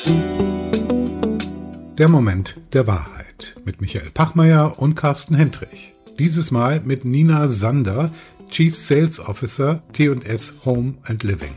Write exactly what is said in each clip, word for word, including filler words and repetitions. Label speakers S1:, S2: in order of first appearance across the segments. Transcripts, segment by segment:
S1: Der Moment der Wahrheit mit Michael Pachmeier und Carsten Hendrich. Dieses Mal mit Nina Sander, Chief Sales Officer T und S Home and Living.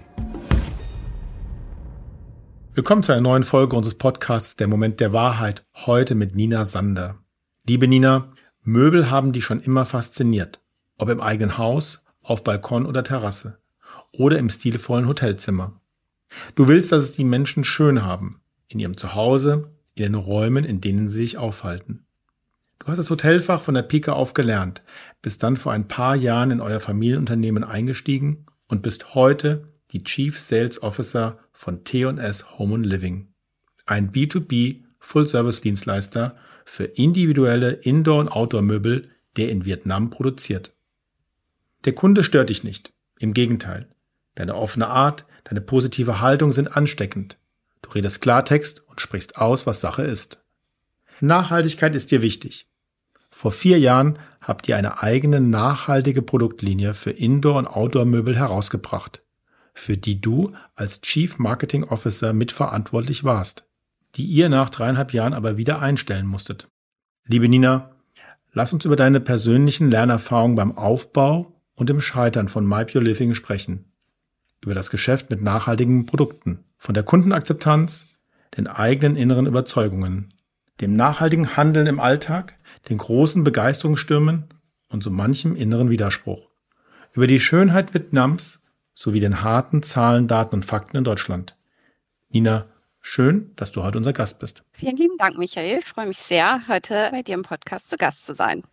S2: Willkommen zu einer neuen Folge unseres Podcasts Der Moment der Wahrheit, heute mit Nina Sander. Liebe Nina, Möbel haben dich schon immer fasziniert. Ob im eigenen Haus, auf Balkon oder Terrasse oder im stilvollen Hotelzimmer. Du willst, dass es die Menschen schön haben, in ihrem Zuhause, in den Räumen, in denen sie sich aufhalten. Du hast das Hotelfach von der Pike auf gelernt, bist dann vor ein paar Jahren in euer Familienunternehmen eingestiegen und bist heute die Chief Sales Officer von T und S Home and Living. Ein B zwei B Full-Service-Dienstleister für individuelle Indoor- und Outdoor-Möbel, der in Vietnam produziert. Der Kunde stört dich nicht. Im Gegenteil. Deine offene Art, deine positive Haltung sind ansteckend. Du redest Klartext und sprichst aus, was Sache ist. Nachhaltigkeit ist dir wichtig. Vor vier Jahren habt ihr eine eigene nachhaltige Produktlinie für Indoor- und Outdoor-Möbel herausgebracht, für die du als Chief Marketing Officer mitverantwortlich warst, die ihr nach dreieinhalb Jahren aber wieder einstellen musstet. Liebe Nina, lass uns über deine persönlichen Lernerfahrungen beim Aufbau und im Scheitern von MyPure Living sprechen. Über das Geschäft mit nachhaltigen Produkten, von der Kundenakzeptanz, den eigenen inneren Überzeugungen, dem nachhaltigen Handeln im Alltag, den großen Begeisterungsstürmen und so manchem inneren Widerspruch. Über die Schönheit Vietnams sowie den harten Zahlen, Daten und Fakten in Deutschland. Nina, schön, dass du heute unser Gast bist.
S3: Vielen lieben Dank, Michael. Ich freue mich sehr, heute bei dir im Podcast zu Gast zu sein.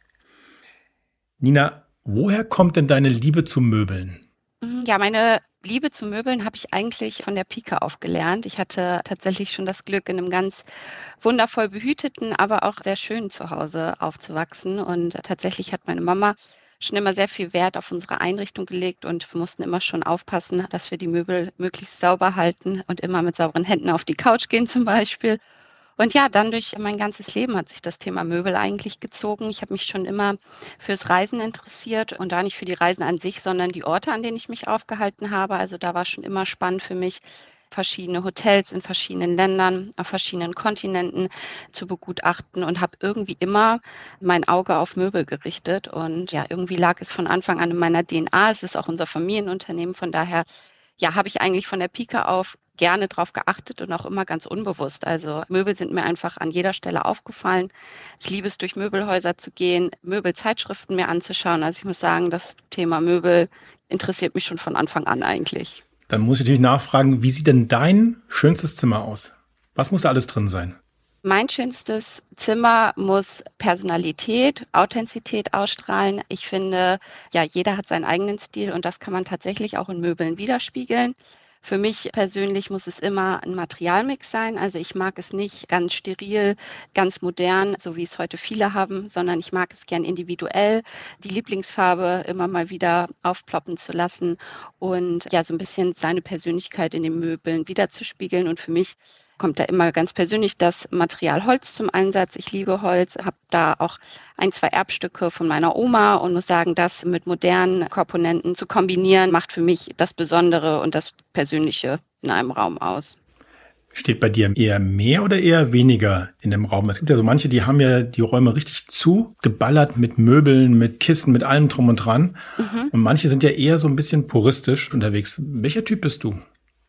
S2: Nina, woher kommt denn deine Liebe zu Möbeln?
S3: Ja, meine Liebe zu Möbeln habe ich eigentlich von der Pike auf gelernt. Ich hatte tatsächlich schon das Glück, in einem ganz wundervoll behüteten, aber auch sehr schönen Zuhause aufzuwachsen. Und tatsächlich hat meine Mama schon immer sehr viel Wert auf unsere Einrichtung gelegt und wir mussten immer schon aufpassen, dass wir die Möbel möglichst sauber halten und immer mit sauberen Händen auf die Couch gehen zum Beispiel. Und ja, dann durch mein ganzes Leben hat sich das Thema Möbel eigentlich gezogen. Ich habe mich schon immer fürs Reisen interessiert und da nicht für die Reisen an sich, sondern die Orte, an denen ich mich aufgehalten habe. Also da war schon immer spannend für mich, verschiedene Hotels in verschiedenen Ländern, auf verschiedenen Kontinenten zu begutachten und habe irgendwie immer mein Auge auf Möbel gerichtet. Und ja, irgendwie lag es von Anfang an in meiner D N A. Es ist auch unser Familienunternehmen. Von daher ja, habe ich eigentlich von der Pike auf gerne drauf geachtet und auch immer ganz unbewusst. Also Möbel sind mir einfach an jeder Stelle aufgefallen. Ich liebe es, durch Möbelhäuser zu gehen, Möbelzeitschriften mir anzuschauen. Also ich muss sagen, das Thema Möbel interessiert mich schon von Anfang an eigentlich.
S2: Dann muss ich natürlich nachfragen, wie sieht denn dein schönstes Zimmer aus? Was muss da alles drin sein?
S3: Mein schönstes Zimmer muss Personalität, Authentizität ausstrahlen. Ich finde, ja, jeder hat seinen eigenen Stil und das kann man tatsächlich auch in Möbeln widerspiegeln. Für mich persönlich muss es immer ein Materialmix sein. Also ich mag es nicht ganz steril, ganz modern, so wie es heute viele haben, sondern ich mag es gern individuell, die Lieblingsfarbe immer mal wieder aufploppen zu lassen und ja, so ein bisschen seine Persönlichkeit in den Möbeln widerzuspiegeln. Und für mich kommt da immer ganz persönlich das Material Holz zum Einsatz. Ich liebe Holz, habe da auch ein, zwei Erbstücke von meiner Oma und muss sagen, das mit modernen Komponenten zu kombinieren, macht für mich das Besondere und das Persönliche in einem Raum aus.
S2: Steht bei dir eher mehr oder eher weniger in dem Raum? Es gibt ja so manche, die haben ja die Räume richtig zugeballert mit Möbeln, mit Kissen, mit allem drum und dran. Mhm. Und manche sind ja eher so ein bisschen puristisch unterwegs. Welcher Typ bist du?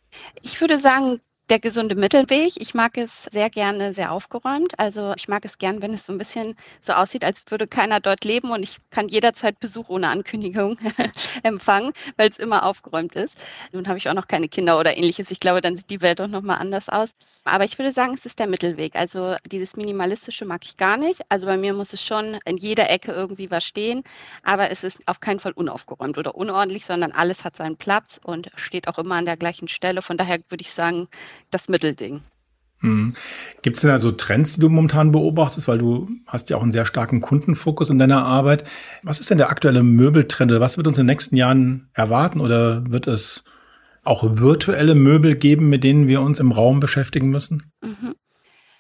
S3: Ich würde sagen, der gesunde Mittelweg. Ich mag es sehr gerne sehr aufgeräumt. Also ich mag es gern, wenn es so ein bisschen so aussieht, als würde keiner dort leben und ich kann jederzeit Besuch ohne Ankündigung empfangen, weil es immer aufgeräumt ist. Nun habe ich auch noch keine Kinder oder ähnliches. Ich glaube, dann sieht die Welt doch nochmal anders aus. Aber ich würde sagen, es ist der Mittelweg. Also dieses Minimalistische mag ich gar nicht. Also bei mir muss es schon in jeder Ecke irgendwie was stehen. Aber es ist auf keinen Fall unaufgeräumt oder unordentlich, sondern alles hat seinen Platz und steht auch immer an der gleichen Stelle. Von daher würde ich sagen, das Mittelding.
S2: Hm. Gibt es denn also Trends, die du momentan beobachtest, weil du hast ja auch einen sehr starken Kundenfokus in deiner Arbeit. Was ist denn der aktuelle Möbeltrend oder was wird uns in den nächsten Jahren erwarten oder wird es auch virtuelle Möbel geben, mit denen wir uns im Raum beschäftigen müssen?
S3: Mhm.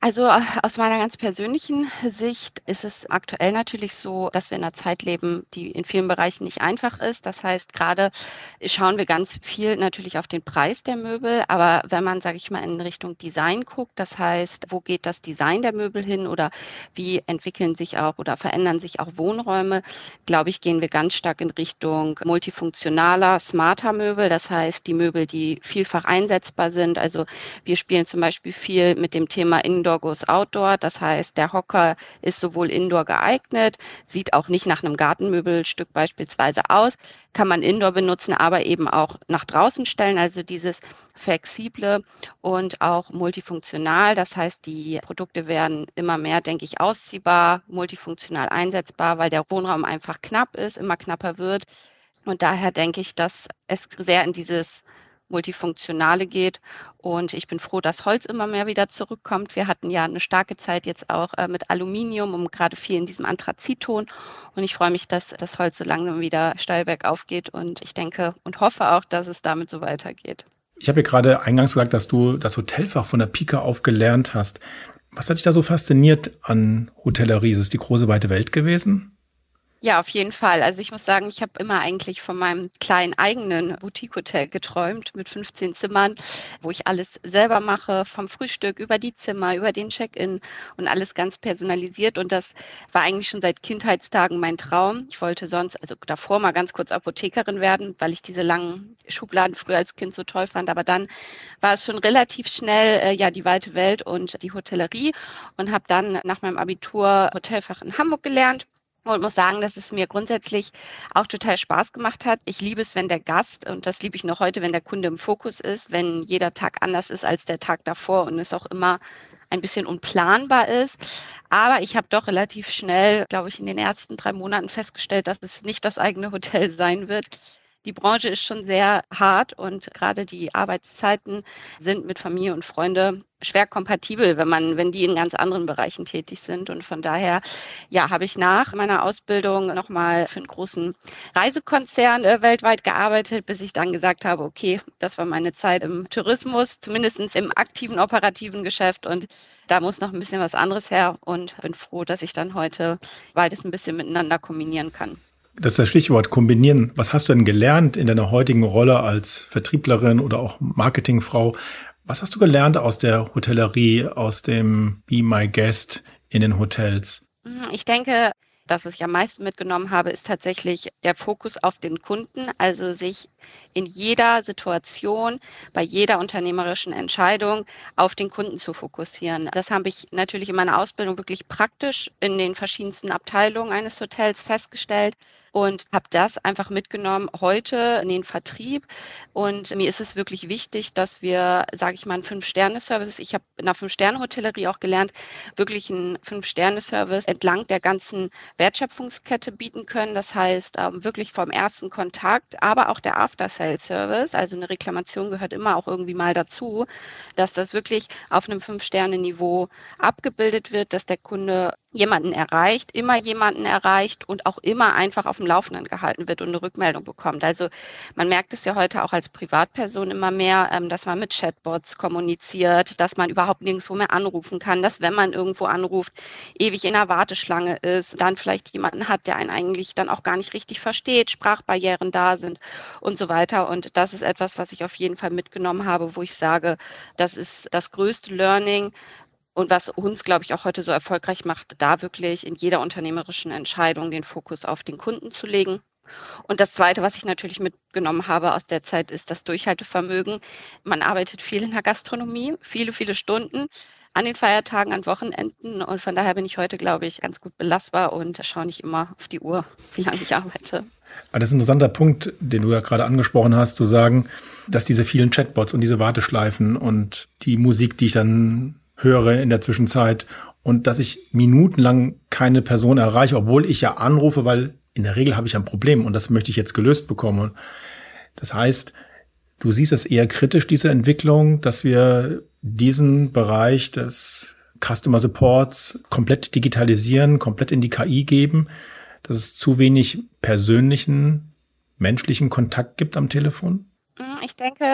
S3: Also äh, aus meiner ganz persönlichen Sicht ist es aktuell natürlich so, dass wir in einer Zeit leben, die in vielen Bereichen nicht einfach ist. Das heißt, gerade schauen wir ganz viel natürlich auf den Preis der Möbel. Aber wenn man, sage ich mal, in Richtung Design guckt, das heißt, wo geht das Design der Möbel hin oder wie entwickeln sich auch oder verändern sich auch Wohnräume, glaube ich, gehen wir ganz stark in Richtung multifunktionaler, smarter Möbel. Das heißt, die Möbel, die vielfach einsetzbar sind. Also wir spielen zum Beispiel viel mit dem Thema Indoor goes Outdoor. Das heißt, der Hocker ist sowohl Indoor geeignet, sieht auch nicht nach einem Gartenmöbelstück beispielsweise aus, kann man Indoor benutzen, aber eben auch nach draußen stellen. Also dieses flexible und auch multifunktional. Das heißt, die Produkte werden immer mehr, denke ich, ausziehbar, multifunktional einsetzbar, weil der Wohnraum einfach knapp ist, immer knapper wird. Und daher denke ich, dass es sehr in dieses Multifunktionale geht. Und ich bin froh, dass Holz immer mehr wieder zurückkommt. Wir hatten ja eine starke Zeit jetzt auch äh, mit Aluminium und gerade viel in diesem Anthrazitton. Und ich freue mich, dass das Holz so langsam wieder steil bergauf geht. Und ich denke und hoffe auch, dass es damit so weitergeht.
S2: Ich habe ja gerade eingangs gesagt, dass du das Hotelfach von der Pike auf gelernt hast. Was hat dich da so fasziniert an Hotellerie? Ist es die große weite Welt gewesen?
S3: Ja, auf jeden Fall. Also ich muss sagen, ich habe immer eigentlich von meinem kleinen eigenen Boutique-Hotel geträumt mit fünfzehn Zimmern, wo ich alles selber mache, vom Frühstück über die Zimmer, über den Check-in und alles ganz personalisiert. Und das war eigentlich schon seit Kindheitstagen mein Traum. Ich wollte sonst, also davor mal ganz kurz Apothekerin werden, weil ich diese langen Schubladen früher als Kind so toll fand. Aber dann war es schon relativ schnell äh, ja die weite Welt und die Hotellerie und habe dann nach meinem Abitur Hotelfach in Hamburg gelernt. Und muss sagen, dass es mir grundsätzlich auch total Spaß gemacht hat. Ich liebe es, wenn der Gast, und das liebe ich noch heute, wenn der Kunde im Fokus ist, wenn jeder Tag anders ist als der Tag davor und es auch immer ein bisschen unplanbar ist. Aber ich habe doch relativ schnell, glaube ich, in den ersten drei Monaten festgestellt, dass es nicht das eigene Hotel sein wird. Die Branche ist schon sehr hart und gerade die Arbeitszeiten sind mit Familie und Freunde schwer kompatibel, wenn man, wenn die in ganz anderen Bereichen tätig sind. Und von daher, ja, habe ich nach meiner Ausbildung nochmal für einen großen Reisekonzern äh, weltweit gearbeitet, bis ich dann gesagt habe, okay, das war meine Zeit im Tourismus, zumindest im aktiven operativen Geschäft und da muss noch ein bisschen was anderes her und bin froh, dass ich dann heute beides ein bisschen miteinander kombinieren kann.
S2: Das ist das Stichwort kombinieren. Was hast du denn gelernt in deiner heutigen Rolle als Vertrieblerin oder auch Marketingfrau? Was hast du gelernt aus der Hotellerie, aus dem Be My Guest in den Hotels?
S3: Ich denke, das, was ich am meisten mitgenommen habe, ist tatsächlich der Fokus auf den Kunden, also sich in jeder Situation, bei jeder unternehmerischen Entscheidung auf den Kunden zu fokussieren. Das habe ich natürlich in meiner Ausbildung wirklich praktisch in den verschiedensten Abteilungen eines Hotels festgestellt und habe das einfach mitgenommen heute in den Vertrieb. Und mir ist es wirklich wichtig, dass wir, sage ich mal, einen Fünf-Sterne-Service, ich habe in der Fünf-Sterne-Hotellerie auch gelernt, wirklich einen Fünf-Sterne-Service entlang der ganzen Wertschöpfungskette bieten können. Das heißt, wirklich vom ersten Kontakt, aber auch der After-Sale-Service, also eine Reklamation gehört immer auch irgendwie mal dazu, dass das wirklich auf einem Fünf-Sterne-Niveau abgebildet wird, dass der Kunde jemanden erreicht, immer jemanden erreicht und auch immer einfach auf dem Laufenden gehalten wird und eine Rückmeldung bekommt. Also man merkt es ja heute auch als Privatperson immer mehr, dass man mit Chatbots kommuniziert, dass man überhaupt nirgendwo mehr anrufen kann, dass wenn man irgendwo anruft, ewig in der Warteschlange ist, dann vielleicht jemanden hat, der einen eigentlich dann auch gar nicht richtig versteht, Sprachbarrieren da sind und so weiter. Und das ist etwas, was ich auf jeden Fall mitgenommen habe, wo ich sage, das ist das größte Learning, und was uns, glaube ich, auch heute so erfolgreich macht, da wirklich in jeder unternehmerischen Entscheidung den Fokus auf den Kunden zu legen. Und das Zweite, was ich natürlich mitgenommen habe aus der Zeit, ist das Durchhaltevermögen. Man arbeitet viel in der Gastronomie, viele, viele Stunden an den Feiertagen, an Wochenenden. Und von daher bin ich heute, glaube ich, ganz gut belastbar und schaue nicht immer auf die Uhr, wie lange ich arbeite.
S2: Aber das ist ein interessanter Punkt, den du ja gerade angesprochen hast, zu sagen, dass diese vielen Chatbots und diese Warteschleifen und die Musik, die ich dann höre in der Zwischenzeit und dass ich minutenlang keine Person erreiche, obwohl ich ja anrufe, weil in der Regel habe ich ein Problem und das möchte ich jetzt gelöst bekommen. Das heißt, du siehst es eher kritisch, diese Entwicklung, dass wir diesen Bereich des Customer Supports komplett digitalisieren, komplett in die K I geben, dass es zu wenig persönlichen, menschlichen Kontakt gibt am Telefon?
S3: Ich denke,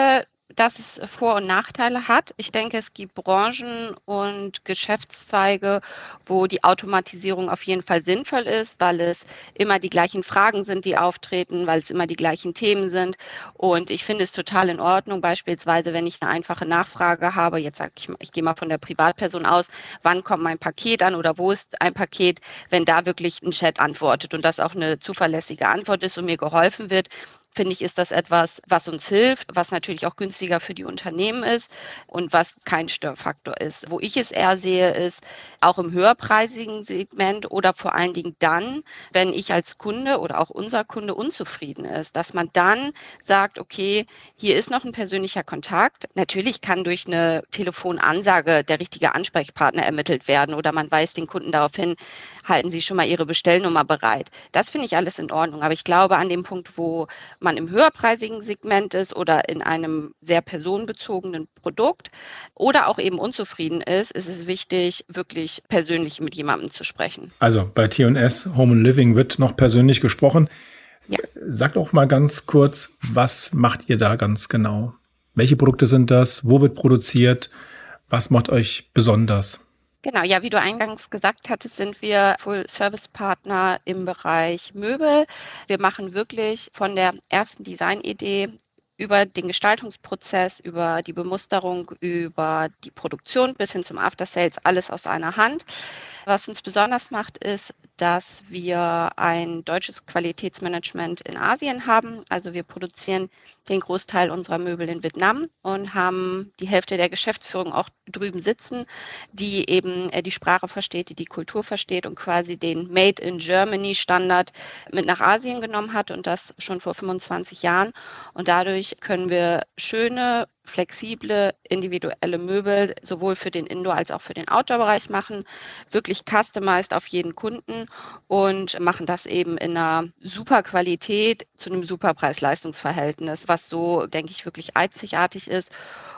S3: dass es Vor- und Nachteile hat. Ich denke, es gibt Branchen und Geschäftszweige, wo die Automatisierung auf jeden Fall sinnvoll ist, weil es immer die gleichen Fragen sind, die auftreten, weil es immer die gleichen Themen sind. Und ich finde es total in Ordnung, beispielsweise, wenn ich eine einfache Nachfrage habe, jetzt sage ich, ich gehe mal von der Privatperson aus, wann kommt mein Paket an oder wo ist ein Paket, wenn da wirklich ein Chat antwortet und das auch eine zuverlässige Antwort ist und mir geholfen wird, finde ich, ist das etwas, was uns hilft, was natürlich auch günstiger für die Unternehmen ist und was kein Störfaktor ist. Wo ich es eher sehe, ist auch im höherpreisigen Segment oder vor allen Dingen dann, wenn ich als Kunde oder auch unser Kunde unzufrieden ist, dass man dann sagt, okay, hier ist noch ein persönlicher Kontakt. Natürlich kann durch eine Telefonansage der richtige Ansprechpartner ermittelt werden oder man weist den Kunden darauf hin, halten Sie schon mal Ihre Bestellnummer bereit. Das finde ich alles in Ordnung. Aber ich glaube, an dem Punkt, wo man im höherpreisigen Segment ist oder in einem sehr personenbezogenen Produkt oder auch eben unzufrieden ist, ist es wichtig, wirklich persönlich mit jemandem zu sprechen.
S2: Also bei T und S Home and Living wird noch persönlich gesprochen. Ja. Sagt auch mal ganz kurz, was macht ihr da ganz genau? Welche Produkte sind das? Wo wird produziert? Was macht euch besonders?
S3: Genau, ja, wie du eingangs gesagt hattest, sind wir Full-Service-Partner im Bereich Möbel. Wir machen wirklich von der ersten Designidee über den Gestaltungsprozess, über die Bemusterung, über die Produktion bis hin zum After-Sales alles aus einer Hand. Was uns besonders macht, ist, dass wir ein deutsches Qualitätsmanagement in Asien haben. Also wir produzieren den Großteil unserer Möbel in Vietnam und haben die Hälfte der Geschäftsführung auch drüben sitzen, die eben die Sprache versteht, die die Kultur versteht und quasi den Made in Germany Standard mit nach Asien genommen hat und das schon vor fünfundzwanzig Jahren. Und dadurch können wir schöne, flexible, individuelle Möbel sowohl für den Indoor- als auch für den Outdoor-Bereich machen, wirklich customized auf jeden Kunden und machen das eben in einer super Qualität zu einem super Preis-Leistungs-Verhältnis, was so, denke ich, wirklich einzigartig ist.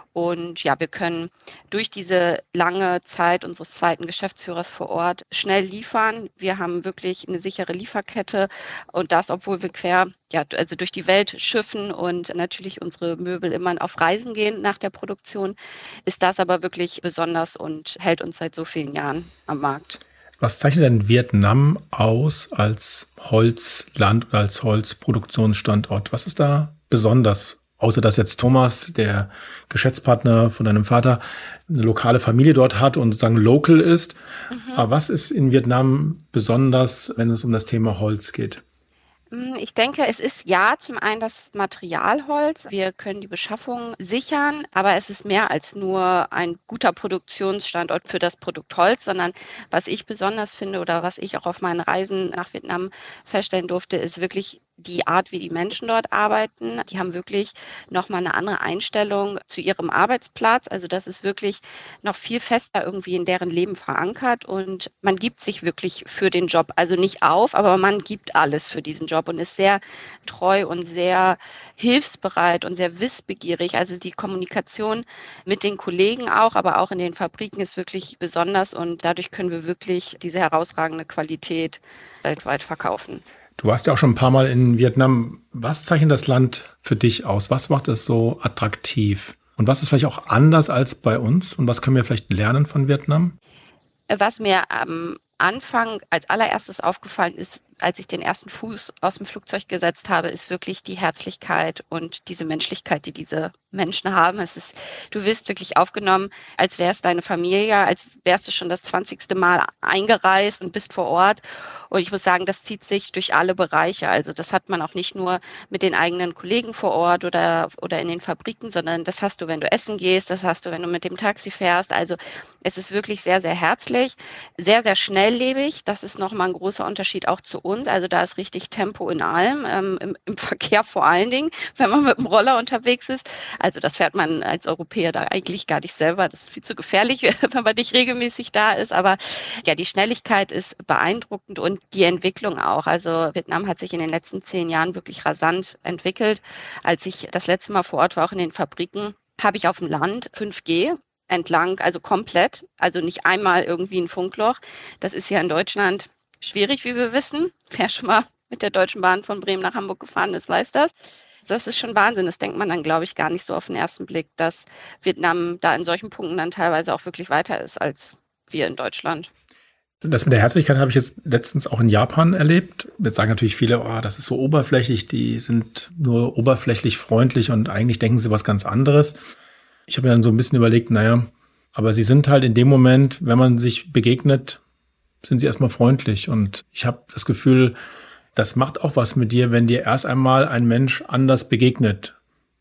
S3: Und ja, wir können durch diese lange Zeit unseres zweiten Geschäftsführers vor Ort schnell liefern. Wir haben wirklich eine sichere Lieferkette und das, obwohl wir quer, ja, also durch die Welt schiffen und natürlich unsere Möbel immer auf Reisen gehen nach der Produktion, ist das aber wirklich besonders und hält uns seit so vielen Jahren am Markt.
S2: Was zeichnet denn Vietnam aus als Holzland oder als Holzproduktionsstandort? Was ist da besonders? Außer dass jetzt Thomas, der Geschäftspartner von deinem Vater, eine lokale Familie dort hat und sozusagen local ist. Mhm. Aber was ist in Vietnam besonders, wenn es um das Thema Holz geht?
S3: Ich denke, es ist ja zum einen das Materialholz. Wir können die Beschaffung sichern, aber es ist mehr als nur ein guter Produktionsstandort für das Produkt Holz, sondern was ich besonders finde oder was ich auch auf meinen Reisen nach Vietnam feststellen durfte, ist wirklich die Art, wie die Menschen dort arbeiten. Die haben wirklich nochmal eine andere Einstellung zu ihrem Arbeitsplatz. Also das ist wirklich noch viel fester irgendwie in deren Leben verankert und man gibt sich wirklich für den Job. Also nicht auf, aber man gibt alles für diesen Job und ist sehr treu und sehr hilfsbereit und sehr wissbegierig. Also die Kommunikation mit den Kollegen auch, aber auch in den Fabriken ist wirklich besonders und dadurch können wir wirklich diese herausragende Qualität weltweit verkaufen.
S2: Du warst ja auch schon ein paar Mal in Vietnam. Was zeichnet das Land für dich aus? Was macht es so attraktiv? Und was ist vielleicht auch anders als bei uns? Und was können wir vielleicht lernen von Vietnam?
S3: Was mir am Anfang als allererstes aufgefallen ist, als ich den ersten Fuß aus dem Flugzeug gesetzt habe, ist wirklich die Herzlichkeit und diese Menschlichkeit, die diese Menschen haben. Es ist, du wirst wirklich aufgenommen, als wärst deine Familie, als wärst du schon das zwanzigste Mal eingereist und bist vor Ort. Und ich muss sagen, das zieht sich durch alle Bereiche. Also das hat man auch nicht nur mit den eigenen Kollegen vor Ort oder, oder in den Fabriken, sondern das hast du, wenn du essen gehst, das hast du, wenn du mit dem Taxi fährst. Also es ist wirklich sehr, sehr herzlich, sehr, sehr schnelllebig. Das ist nochmal ein großer Unterschied auch zu uns. Also da ist richtig Tempo in allem, ähm, im, im Verkehr vor allen Dingen, wenn man mit dem Roller unterwegs ist. Also das fährt man als Europäer da eigentlich gar nicht selber. Das ist viel zu gefährlich, wenn man nicht regelmäßig da ist. Aber ja, die Schnelligkeit ist beeindruckend und die Entwicklung auch. Also Vietnam hat sich in den letzten zehn Jahren wirklich rasant entwickelt. Als ich das letzte Mal vor Ort war, auch in den Fabriken, habe ich auf dem Land fünf G entlang, also komplett, also nicht einmal irgendwie ein Funkloch. Das ist ja in Deutschland schwierig, wie wir wissen. Wer schon mal mit der Deutschen Bahn von Bremen nach Hamburg gefahren ist, weiß das. Das ist schon Wahnsinn. Das denkt man dann, glaube ich, gar nicht so auf den ersten Blick, dass Vietnam da in solchen Punkten dann teilweise auch wirklich weiter ist als wir in Deutschland.
S2: Das mit der Herzlichkeit habe ich jetzt letztens auch in Japan erlebt. Jetzt sagen natürlich viele, oh, das ist so oberflächlich, die sind nur oberflächlich freundlich und eigentlich denken sie was ganz anderes. Ich habe mir dann so ein bisschen überlegt, naja, aber sie sind halt in dem Moment, wenn man sich begegnet, sind sie erstmal freundlich. Und ich habe das Gefühl, das macht auch was mit dir, wenn dir erst einmal ein Mensch anders begegnet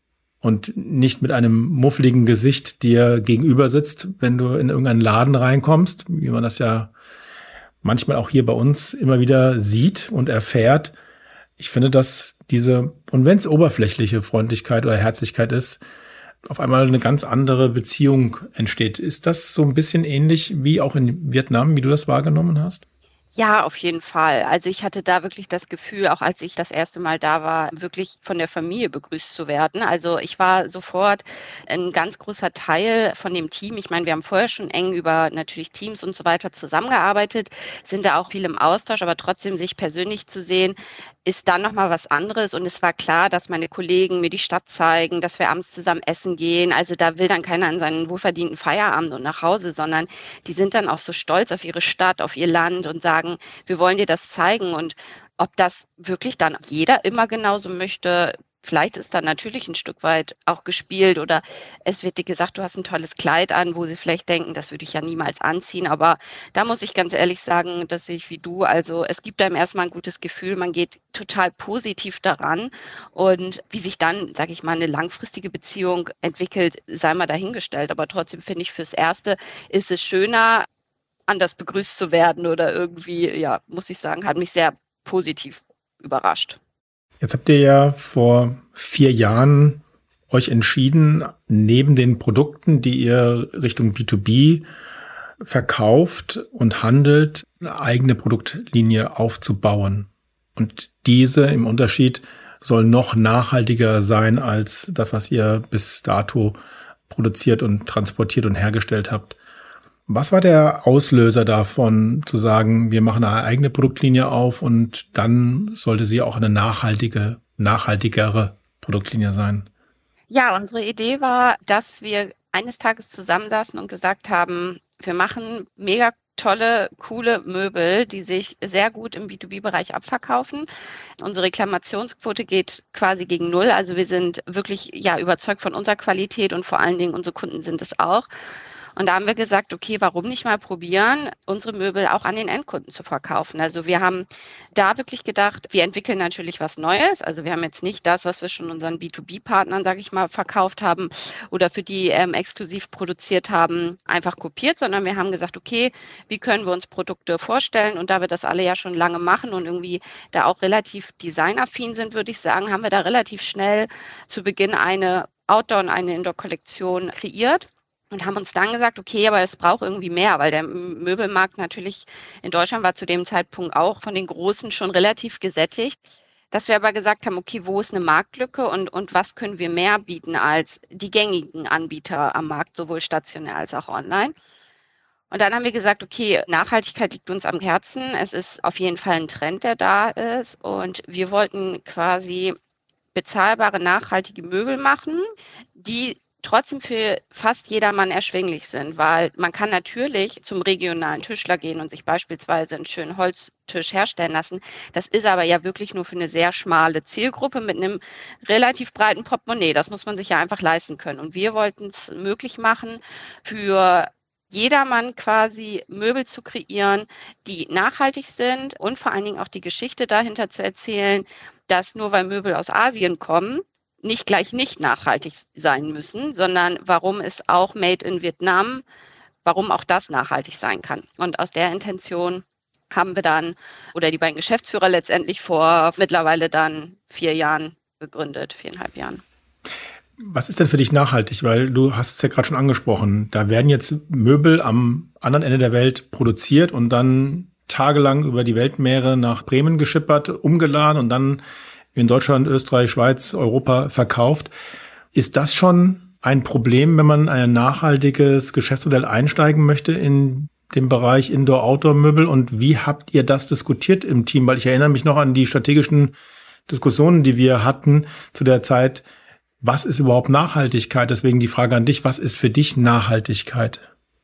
S2: und nicht mit einem muffligen Gesicht dir gegenüber sitzt, wenn du in irgendeinen Laden reinkommst, wie man das ja manchmal auch hier bei uns immer wieder sieht und erfährt. Ich finde, dass diese, und wenn es oberflächliche Freundlichkeit oder Herzlichkeit ist, auf einmal eine ganz andere Beziehung entsteht. Ist das so ein bisschen ähnlich wie auch in Vietnam, wie du das wahrgenommen hast?
S3: Ja, auf jeden Fall. Also ich hatte da wirklich das Gefühl, auch als ich das erste Mal da war, wirklich von der Familie begrüßt zu werden. Also ich war sofort ein ganz großer Teil von dem Team. Ich meine, wir haben vorher schon eng über natürlich Teams und so weiter zusammengearbeitet, sind da auch viel im Austausch, aber trotzdem sich persönlich zu sehen, ist dann nochmal was anderes. Und es war klar, dass meine Kollegen mir die Stadt zeigen, dass wir abends zusammen essen gehen. Also da will dann keiner an seinen wohlverdienten Feierabend und nach Hause, sondern die sind dann auch so stolz auf ihre Stadt, auf ihr Land und sagen, wir wollen dir das zeigen. Und ob das wirklich dann jeder immer genauso möchte, vielleicht ist dann natürlich ein Stück weit auch gespielt oder es wird dir gesagt, du hast ein tolles Kleid an, wo sie vielleicht denken, das würde ich ja niemals anziehen. Aber da muss ich ganz ehrlich sagen, dass ich wie du, also es gibt einem erstmal ein gutes Gefühl, man geht total positiv daran und wie sich dann, sage ich mal, eine langfristige Beziehung entwickelt, sei mal dahingestellt. Aber trotzdem finde ich, fürs Erste ist es schöner, anders begrüßt zu werden oder irgendwie, ja, muss ich sagen, hat mich sehr positiv überrascht.
S2: Jetzt habt ihr ja vor vier Jahren euch entschieden, neben den Produkten, die ihr Richtung B zwei B verkauft und handelt, eine eigene Produktlinie aufzubauen. Und diese im Unterschied soll noch nachhaltiger sein als das, was ihr bis dato produziert und transportiert und hergestellt habt. Was war der Auslöser davon, zu sagen, wir machen eine eigene Produktlinie auf und dann sollte sie auch eine nachhaltige, nachhaltigere Produktlinie sein?
S3: Ja, unsere Idee war, dass wir eines Tages zusammensaßen und gesagt haben, wir machen mega tolle, coole Möbel, die sich sehr gut im B zwei B-Bereich abverkaufen. Unsere Reklamationsquote geht quasi gegen null. Also wir sind wirklich ja überzeugt von unserer Qualität und vor allen Dingen unsere Kunden sind es auch. Und da haben wir gesagt, okay, warum nicht mal probieren, unsere Möbel auch an den Endkunden zu verkaufen. Also wir haben da wirklich gedacht, wir entwickeln natürlich was Neues. Also wir haben jetzt nicht das, was wir schon unseren B zwei B-Partnern, sage ich mal, verkauft haben oder für die ähm, exklusiv produziert haben, einfach kopiert, sondern wir haben gesagt, okay, wie können wir uns Produkte vorstellen? Und da wir das alle ja schon lange machen und irgendwie da auch relativ designaffin sind, würde ich sagen, haben wir da relativ schnell zu Beginn eine Outdoor- und eine Indoor-Kollektion kreiert. Und haben uns dann gesagt, okay, aber es braucht irgendwie mehr, weil der Möbelmarkt natürlich in Deutschland war zu dem Zeitpunkt auch von den Großen schon relativ gesättigt. Dass wir aber gesagt haben, okay, wo ist eine Marktlücke und, und was können wir mehr bieten als die gängigen Anbieter am Markt, sowohl stationär als auch online. Und dann haben wir gesagt, okay, Nachhaltigkeit liegt uns am Herzen. Es ist auf jeden Fall ein Trend, der da ist. Und wir wollten quasi bezahlbare, nachhaltige Möbel machen, die trotzdem für fast jedermann erschwinglich sind, weil man kann natürlich zum regionalen Tischler gehen und sich beispielsweise einen schönen Holztisch herstellen lassen. Das ist aber ja wirklich nur für eine sehr schmale Zielgruppe mit einem relativ breiten Portemonnaie. Das muss man sich ja einfach leisten können. Und wir wollten es möglich machen, für jedermann quasi Möbel zu kreieren, die nachhaltig sind und vor allen Dingen auch die Geschichte dahinter zu erzählen, dass nur weil Möbel aus Asien kommen, nicht gleich nicht nachhaltig sein müssen, sondern warum es auch Made in Vietnam, warum auch das nachhaltig sein kann. Und aus der Intention haben wir dann, oder die beiden Geschäftsführer letztendlich vor mittlerweile dann vier Jahren gegründet, viereinhalb Jahren.
S2: Was ist denn für dich nachhaltig? Weil du hast es ja gerade schon angesprochen, da werden jetzt Möbel am anderen Ende der Welt produziert und dann tagelang über die Weltmeere nach Bremen geschippert, umgeladen und dann in Deutschland, Österreich, Schweiz, Europa verkauft. Ist das schon ein Problem, wenn man ein nachhaltiges Geschäftsmodell einsteigen möchte in dem Bereich Indoor-Outdoor-Möbel? Und wie habt ihr das diskutiert im Team? Weil ich erinnere mich noch an die strategischen Diskussionen, die wir hatten zu der Zeit, was ist überhaupt Nachhaltigkeit? Deswegen die Frage an dich, was ist für dich Nachhaltigkeit?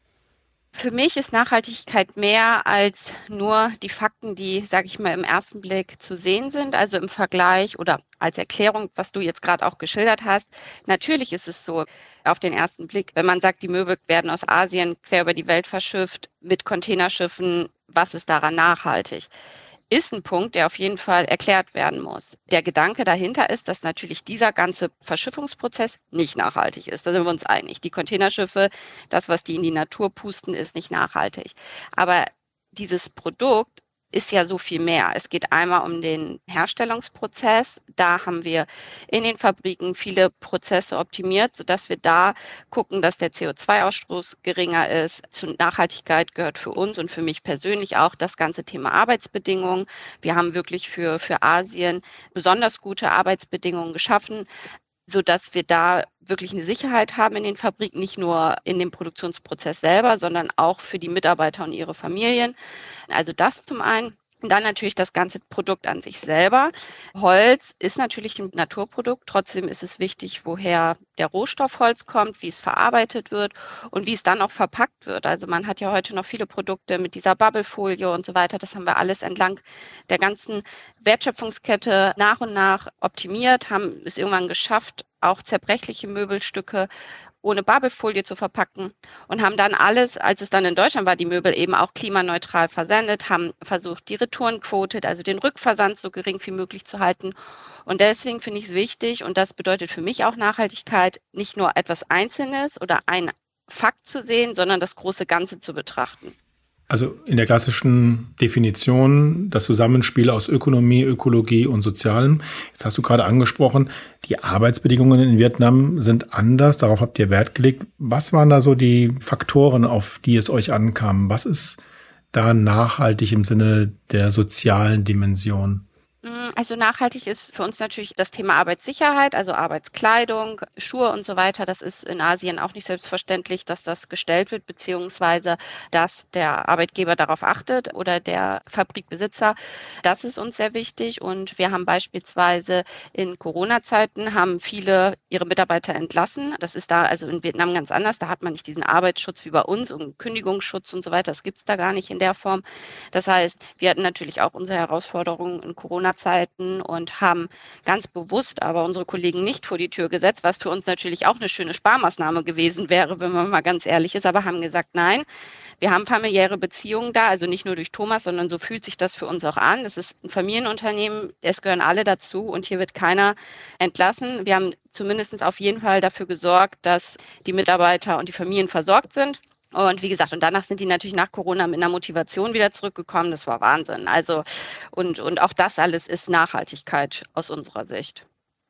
S3: Für mich ist Nachhaltigkeit mehr als nur die Fakten, die, sage ich mal, im ersten Blick zu sehen sind, also im Vergleich oder als Erklärung, was du jetzt gerade auch geschildert hast. Natürlich ist es so, auf den ersten Blick, wenn man sagt, die Möbel werden aus Asien quer über die Welt verschifft mit Containerschiffen, was ist daran nachhaltig? Ist ein Punkt, der auf jeden Fall erklärt werden muss. Der Gedanke dahinter ist, dass natürlich dieser ganze Verschiffungsprozess nicht nachhaltig ist. Da sind wir uns einig. Die Containerschiffe, das, was die in die Natur pusten, ist nicht nachhaltig. Aber dieses Produkt ist ja so viel mehr. Es geht einmal um den Herstellungsprozess. Da haben wir in den Fabriken viele Prozesse optimiert, sodass wir da gucken, dass der C O zwei Ausstoß geringer ist. Zur Nachhaltigkeit gehört für uns und für mich persönlich auch das ganze Thema Arbeitsbedingungen. Wir haben wirklich für, für Asien besonders gute Arbeitsbedingungen geschaffen, sodass wir da wirklich eine Sicherheit haben in den Fabriken, nicht nur in dem Produktionsprozess selber, sondern auch für die Mitarbeiter und ihre Familien. Also das zum einen. Und dann natürlich das ganze Produkt an sich selber. Holz ist natürlich ein Naturprodukt. Trotzdem ist es wichtig, woher der Rohstoff Holz kommt, wie es verarbeitet wird und wie es dann auch verpackt wird. Also man hat ja heute noch viele Produkte mit dieser Bubblefolie und so weiter. Das haben wir alles entlang der ganzen Wertschöpfungskette nach und nach optimiert, haben es irgendwann geschafft, auch zerbrechliche Möbelstücke ohne Bubblefolie zu verpacken und haben dann alles, als es dann in Deutschland war, die Möbel eben auch klimaneutral versendet, haben versucht, die Retourenquote, also den Rückversand so gering wie möglich zu halten. Und deswegen finde ich es wichtig, und das bedeutet für mich auch Nachhaltigkeit, nicht nur etwas Einzelnes oder ein Fakt zu sehen, sondern das große Ganze zu betrachten.
S2: Also in der klassischen Definition das Zusammenspiel aus Ökonomie, Ökologie und Sozialem. Jetzt hast du gerade angesprochen, die Arbeitsbedingungen in Vietnam sind anders. Darauf habt ihr Wert gelegt. Was waren da so die Faktoren, auf die es euch ankam? Was ist da nachhaltig im Sinne der sozialen Dimension?
S3: Also nachhaltig ist für uns natürlich das Thema Arbeitssicherheit, also Arbeitskleidung, Schuhe und so weiter. Das ist in Asien auch nicht selbstverständlich, dass das gestellt wird, beziehungsweise dass der Arbeitgeber darauf achtet oder der Fabrikbesitzer. Das ist uns sehr wichtig. Und wir haben beispielsweise in Corona-Zeiten haben viele ihre Mitarbeiter entlassen. Das ist da also in Vietnam ganz anders. Da hat man nicht diesen Arbeitsschutz wie bei uns und Kündigungsschutz und so weiter. Das gibt es da gar nicht in der Form. Das heißt, wir hatten natürlich auch unsere Herausforderungen in Corona Zeiten und haben ganz bewusst aber unsere Kollegen nicht vor die Tür gesetzt, was für uns natürlich auch eine schöne Sparmaßnahme gewesen wäre, wenn man mal ganz ehrlich ist, aber haben gesagt, nein, wir haben familiäre Beziehungen da, also nicht nur durch Thomas, sondern so fühlt sich das für uns auch an. Es ist ein Familienunternehmen, es gehören alle dazu und hier wird keiner entlassen. Wir haben zumindest auf jeden Fall dafür gesorgt, dass die Mitarbeiter und die Familien versorgt sind. Und wie gesagt, und danach sind die natürlich nach Corona mit einer Motivation wieder zurückgekommen. Das war Wahnsinn. Also, und, und auch das alles ist Nachhaltigkeit aus unserer Sicht.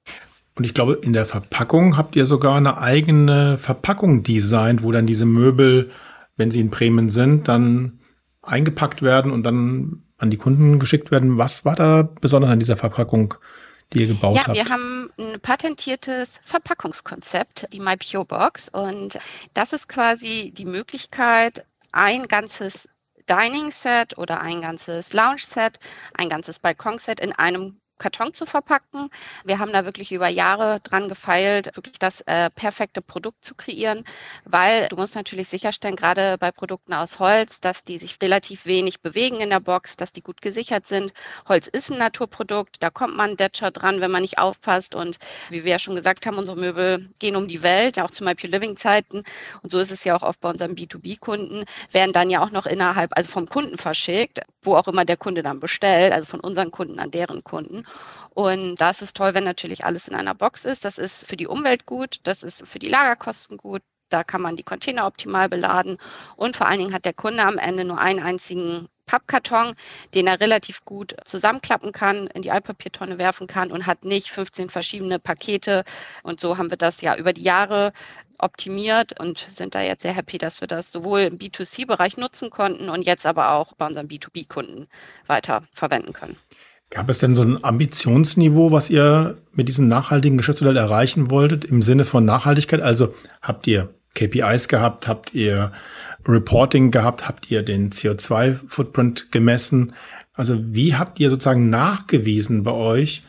S2: Und ich glaube, in der Verpackung habt ihr sogar eine eigene Verpackung designt, wo dann diese Möbel, wenn sie in Bremen sind, dann eingepackt werden und dann an die Kunden geschickt werden. Was war da besonders an dieser Verpackung, die ihr gebaut
S3: ja,
S2: habt?
S3: Ja, wir haben ein patentiertes Verpackungskonzept, die MyPureBox. Und das ist quasi die Möglichkeit, ein ganzes Dining-Set oder ein ganzes Lounge-Set, ein ganzes Balkon-Set in einem Karton zu verpacken. Wir haben da wirklich über Jahre dran gefeilt, wirklich das äh, perfekte Produkt zu kreieren, weil du musst natürlich sicherstellen, gerade bei Produkten aus Holz, dass die sich relativ wenig bewegen in der Box, dass die gut gesichert sind. Holz ist ein Naturprodukt, da kommt man Detscher dran, wenn man nicht aufpasst. Und wie wir ja schon gesagt haben, unsere Möbel gehen um die Welt, auch zu MyPure Living Zeiten. Und so ist es ja auch oft bei unseren B zwei B Kunden, werden dann ja auch noch innerhalb, also vom Kunden verschickt, wo auch immer der Kunde dann bestellt, also von unseren Kunden an deren Kunden. Und das ist toll, wenn natürlich alles in einer Box ist. Das ist für die Umwelt gut, das ist für die Lagerkosten gut. Da kann man die Container optimal beladen. Und vor allen Dingen hat der Kunde am Ende nur einen einzigen Pappkarton, den er relativ gut zusammenklappen kann, in die Altpapiertonne werfen kann und hat nicht fünfzehn verschiedene Pakete. Und so haben wir das ja über die Jahre optimiert und sind da jetzt sehr happy, dass wir das sowohl im B zwei C Bereich nutzen konnten und jetzt aber auch bei unseren B zwei B Kunden weiter verwenden können.
S2: Gab es denn so ein Ambitionsniveau, was ihr mit diesem nachhaltigen Geschäftsmodell erreichen wolltet, im Sinne von Nachhaltigkeit? Also habt ihr K P Is gehabt, habt ihr Reporting gehabt, habt ihr den C O zwei Footprint gemessen? Also wie habt ihr sozusagen nachgewiesen bei euch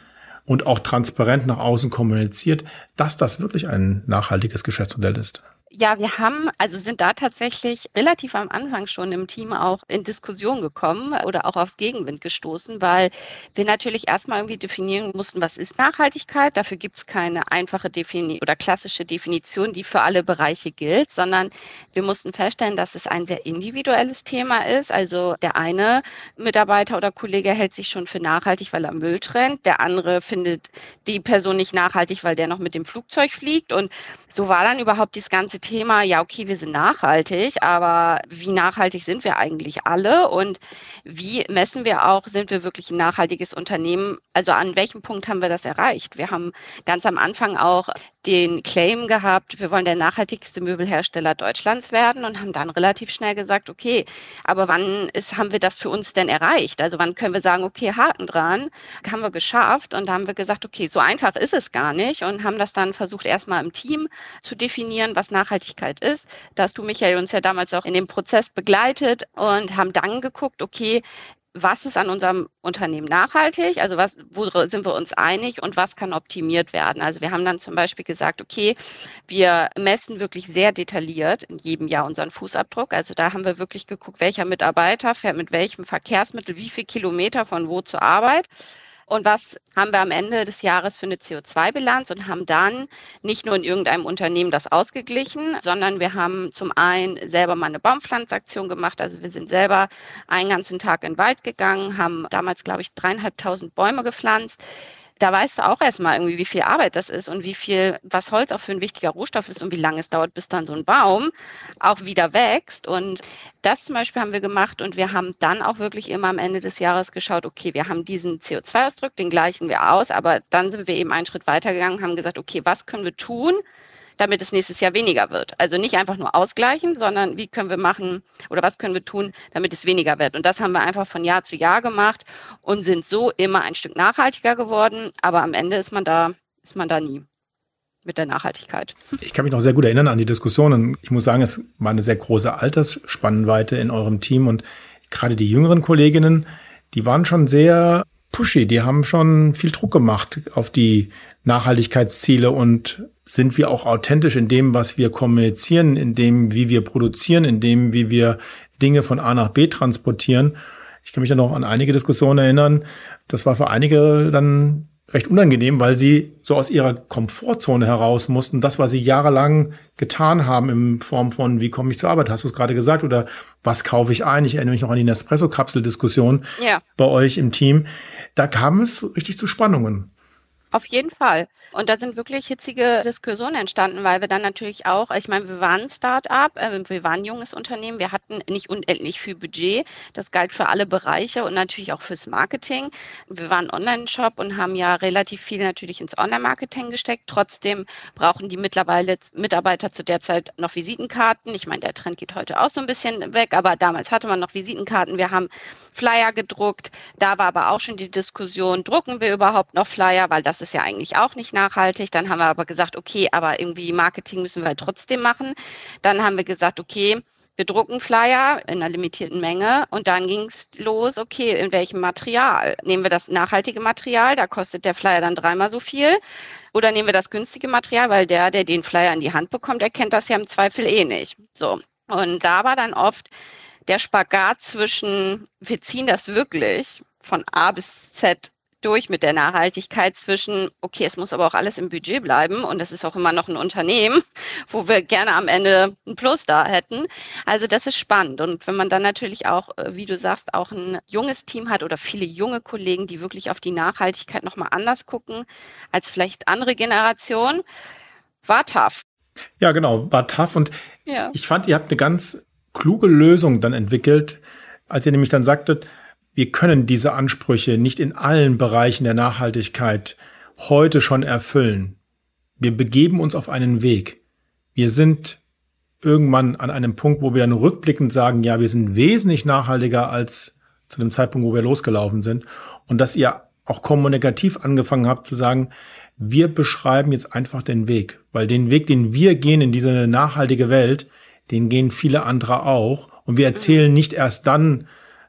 S2: und auch transparent nach außen kommuniziert, dass das wirklich ein nachhaltiges Geschäftsmodell ist?
S3: Ja, wir haben, also sind da tatsächlich relativ am Anfang schon im Team auch in Diskussion gekommen oder auch auf Gegenwind gestoßen, weil wir natürlich erstmal irgendwie definieren mussten, was ist Nachhaltigkeit. Dafür gibt es keine einfache Definition oder klassische Definition, die für alle Bereiche gilt, sondern wir mussten feststellen, dass es ein sehr individuelles Thema ist. Also der eine Mitarbeiter oder Kollege hält sich schon für nachhaltig, weil er Müll trennt. Der andere findet die Person nicht nachhaltig, weil der noch mit dem Flugzeug fliegt. Und so war dann überhaupt dieses ganze Thema, ja, okay, wir sind nachhaltig, aber wie nachhaltig sind wir eigentlich alle und wie messen wir auch, sind wir wirklich ein nachhaltiges Unternehmen? Also an welchem Punkt haben wir das erreicht? Wir haben ganz am Anfang auch den Claim gehabt, wir wollen der nachhaltigste Möbelhersteller Deutschlands werden und haben dann relativ schnell gesagt, okay, aber wann ist, haben wir das für uns denn erreicht? Also wann können wir sagen, okay, Haken dran, haben wir geschafft und da haben wir gesagt, okay, so einfach ist es gar nicht und haben das dann versucht, erstmal im Team zu definieren, was Nachhaltigkeit ist. Da hast du, Michael, uns ja damals auch in dem Prozess begleitet und haben dann geguckt, okay, was ist an unserem Unternehmen nachhaltig, also was, wo sind wir uns einig und was kann optimiert werden. Also wir haben dann zum Beispiel gesagt, okay, wir messen wirklich sehr detailliert in jedem Jahr unseren Fußabdruck. Also da haben wir wirklich geguckt, welcher Mitarbeiter fährt mit welchem Verkehrsmittel wie viel Kilometer von wo zur Arbeit. Und was haben wir am Ende des Jahres für eine C O zwei Bilanz und haben dann nicht nur in irgendeinem Unternehmen das ausgeglichen, sondern wir haben zum einen selber mal eine Baumpflanzaktion gemacht. Also wir sind selber einen ganzen Tag in den Wald gegangen, haben damals, glaube ich, dreieinhalbtausend Bäume gepflanzt. Da weißt du auch erstmal irgendwie, wie viel Arbeit das ist und wie viel, was Holz auch für ein wichtiger Rohstoff ist und wie lange es dauert, bis dann so ein Baum auch wieder wächst. Und das zum Beispiel haben wir gemacht und wir haben dann auch wirklich immer am Ende des Jahres geschaut, okay, wir haben diesen C O zwei Ausdruck, den gleichen wir aus, aber dann sind wir eben einen Schritt weitergegangen und haben gesagt, okay, was können wir tun, damit es nächstes Jahr weniger wird. Also nicht einfach nur ausgleichen, sondern wie können wir machen oder was können wir tun, damit es weniger wird. Und das haben wir einfach von Jahr zu Jahr gemacht und sind so immer ein Stück nachhaltiger geworden. Aber am Ende ist man da, ist man da nie mit der Nachhaltigkeit.
S2: Ich kann mich noch sehr gut erinnern an die Diskussionen. Ich muss sagen, es war eine sehr große Altersspannweite in eurem Team und gerade die jüngeren Kolleginnen, die waren schon sehr pushy, die haben schon viel Druck gemacht auf die Nachhaltigkeitsziele und sind wir auch authentisch in dem, was wir kommunizieren, in dem, wie wir produzieren, in dem, wie wir Dinge von A nach B transportieren. Ich kann mich da noch an einige Diskussionen erinnern. Das war für einige dann recht unangenehm, weil sie so aus ihrer Komfortzone heraus mussten. Das, was sie jahrelang getan haben in Form von, wie komme ich zur Arbeit, hast du es gerade gesagt, oder was kaufe ich ein? Ich erinnere mich noch an die Nespresso-Kapsel-Diskussion
S3: ja.
S2: bei euch im Team. Da kam es richtig zu Spannungen.
S3: Auf jeden Fall. Und da sind wirklich hitzige Diskussionen entstanden, weil wir dann natürlich auch, ich meine, wir waren ein Start-up, äh, wir waren ein junges Unternehmen, wir hatten nicht unendlich viel Budget. Das galt für alle Bereiche und natürlich auch fürs Marketing. Wir waren ein Online-Shop und haben ja relativ viel natürlich ins Online-Marketing gesteckt. Trotzdem brauchen die mittlerweile Mitarbeiter zu der Zeit noch Visitenkarten. Ich meine, der Trend geht heute auch so ein bisschen weg, aber damals hatte man noch Visitenkarten. Wir haben Flyer gedruckt. Da war aber auch schon die Diskussion, drucken wir überhaupt noch Flyer, weil das ist ja eigentlich auch nicht nachhaltig. Dann haben wir aber gesagt, okay, aber irgendwie Marketing müssen wir halt trotzdem machen. Dann haben wir gesagt, okay, wir drucken Flyer in einer limitierten Menge und dann ging es los, okay, in welchem Material? Nehmen wir das nachhaltige Material, da kostet der Flyer dann dreimal so viel. Oder nehmen wir das günstige Material, weil der, der den Flyer in die Hand bekommt, der kennt das ja im Zweifel eh nicht. So. Und da war dann oft der Spagat zwischen, wir ziehen das wirklich von A bis Z durch mit der Nachhaltigkeit zwischen, okay, es muss aber auch alles im Budget bleiben und es ist auch immer noch ein Unternehmen, wo wir gerne am Ende ein Plus da hätten. Also das ist spannend. Und wenn man dann natürlich auch, wie du sagst, auch ein junges Team hat oder viele junge Kollegen, die wirklich auf die Nachhaltigkeit nochmal anders gucken als vielleicht andere Generationen, war tough.
S2: Ja, genau, war tough. Und
S3: ja.
S2: Ich fand, ihr habt eine ganz kluge Lösung dann entwickelt, als ihr nämlich dann sagtet, wir können diese Ansprüche nicht in allen Bereichen der Nachhaltigkeit heute schon erfüllen. Wir begeben uns auf einen Weg. Wir sind irgendwann an einem Punkt, wo wir dann rückblickend sagen, ja, wir sind wesentlich nachhaltiger als zu dem Zeitpunkt, wo wir losgelaufen sind. Und dass ihr auch kommunikativ angefangen habt zu sagen, wir beschreiben jetzt einfach den Weg. Weil den Weg, den wir gehen in diese nachhaltige Welt, den gehen viele andere auch. Und wir erzählen nicht erst dann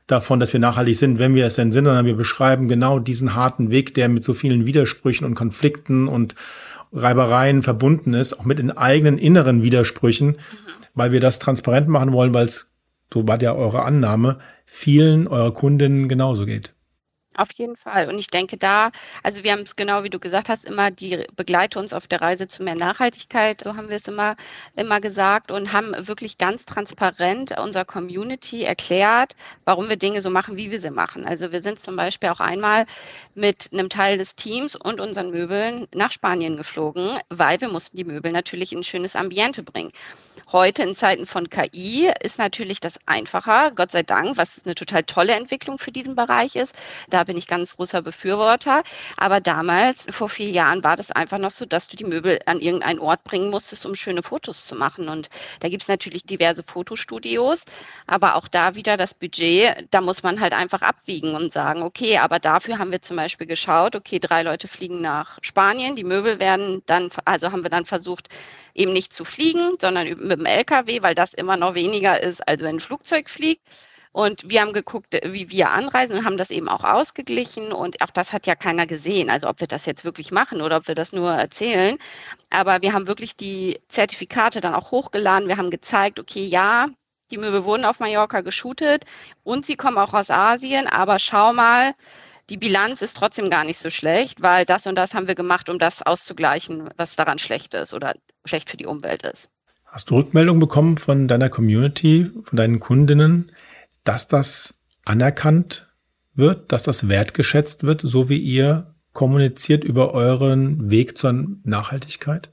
S2: davon, dass wir nachhaltig sind, wenn wir es denn sind, sondern wir beschreiben genau diesen harten Weg, der mit so vielen Widersprüchen und Konflikten und Reibereien verbunden ist, auch mit den eigenen inneren Widersprüchen, mhm. weil wir das transparent machen wollen, weil es, so war ja eure Annahme, vielen eurer Kundinnen genauso geht.
S3: Auf jeden Fall. Und ich denke da, also wir haben es genau wie du gesagt hast, immer die begleite uns auf der Reise zu mehr Nachhaltigkeit, so haben wir es immer, immer gesagt und haben wirklich ganz transparent unserer Community erklärt, warum wir Dinge so machen, wie wir sie machen. Also wir sind zum Beispiel auch einmal mit einem Teil des Teams und unseren Möbeln nach Spanien geflogen, weil wir mussten die Möbel natürlich in ein schönes Ambiente bringen. Heute in Zeiten von K I ist natürlich das einfacher, Gott sei Dank, was eine total tolle Entwicklung für diesen Bereich ist. Da bin ich ganz großer Befürworter. Aber damals, vor vier Jahren, war das einfach noch so, dass du die Möbel an irgendeinen Ort bringen musstest, um schöne Fotos zu machen. Und da gibt es natürlich diverse Fotostudios, aber auch da wieder das Budget, da muss man halt einfach abwiegen und sagen, okay, aber dafür haben wir zum Beispiel geschaut, okay, drei Leute fliegen nach Spanien, die Möbel werden dann, also haben wir dann versucht, eben nicht zu fliegen, sondern mit dem L K W, weil das immer noch weniger ist, als wenn ein Flugzeug fliegt. Und wir haben geguckt, wie wir anreisen und haben das eben auch ausgeglichen. Und auch das hat ja keiner gesehen. Also ob wir das jetzt wirklich machen oder ob wir das nur erzählen. Aber wir haben wirklich die Zertifikate dann auch hochgeladen. Wir haben gezeigt, okay, ja, die Möbel wurden auf Mallorca geshootet und sie kommen auch aus Asien. Aber schau mal, die Bilanz ist trotzdem gar nicht so schlecht, weil das und das haben wir gemacht, um das auszugleichen, was daran schlecht ist oder schlecht für die Umwelt ist.
S2: Hast du Rückmeldung bekommen von deiner Community, von deinen Kundinnen, dass das anerkannt wird, dass das wertgeschätzt wird, so wie ihr kommuniziert über euren Weg zur Nachhaltigkeit?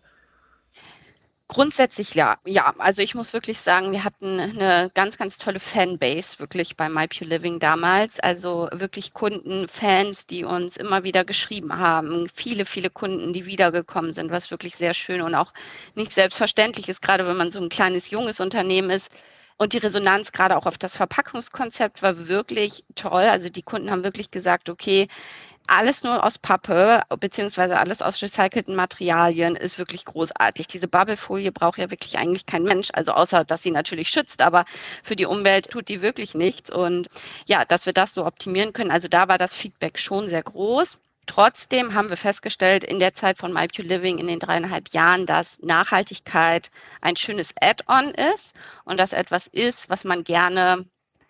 S3: Grundsätzlich ja, ja. Also ich muss wirklich sagen, wir hatten eine ganz, ganz tolle Fanbase wirklich bei MyPureLiving damals. Also wirklich Kunden, Fans, die uns immer wieder geschrieben haben. Viele, viele Kunden, die wiedergekommen sind, was wirklich sehr schön und auch nicht selbstverständlich ist, gerade wenn man so ein kleines, junges Unternehmen ist. Und die Resonanz gerade auch auf das Verpackungskonzept war wirklich toll. Also die Kunden haben wirklich gesagt, okay, alles nur aus Pappe, beziehungsweise alles aus recycelten Materialien ist wirklich großartig. Diese Bubblefolie braucht ja wirklich eigentlich kein Mensch, also außer, dass sie natürlich schützt, aber für die Umwelt tut die wirklich nichts. Und ja, dass wir das so optimieren können, also da war das Feedback schon sehr groß. Trotzdem haben wir festgestellt, in der Zeit von MyPureLiving in den dreieinhalb Jahren, dass Nachhaltigkeit ein schönes Add-on ist und das etwas ist, was man gerne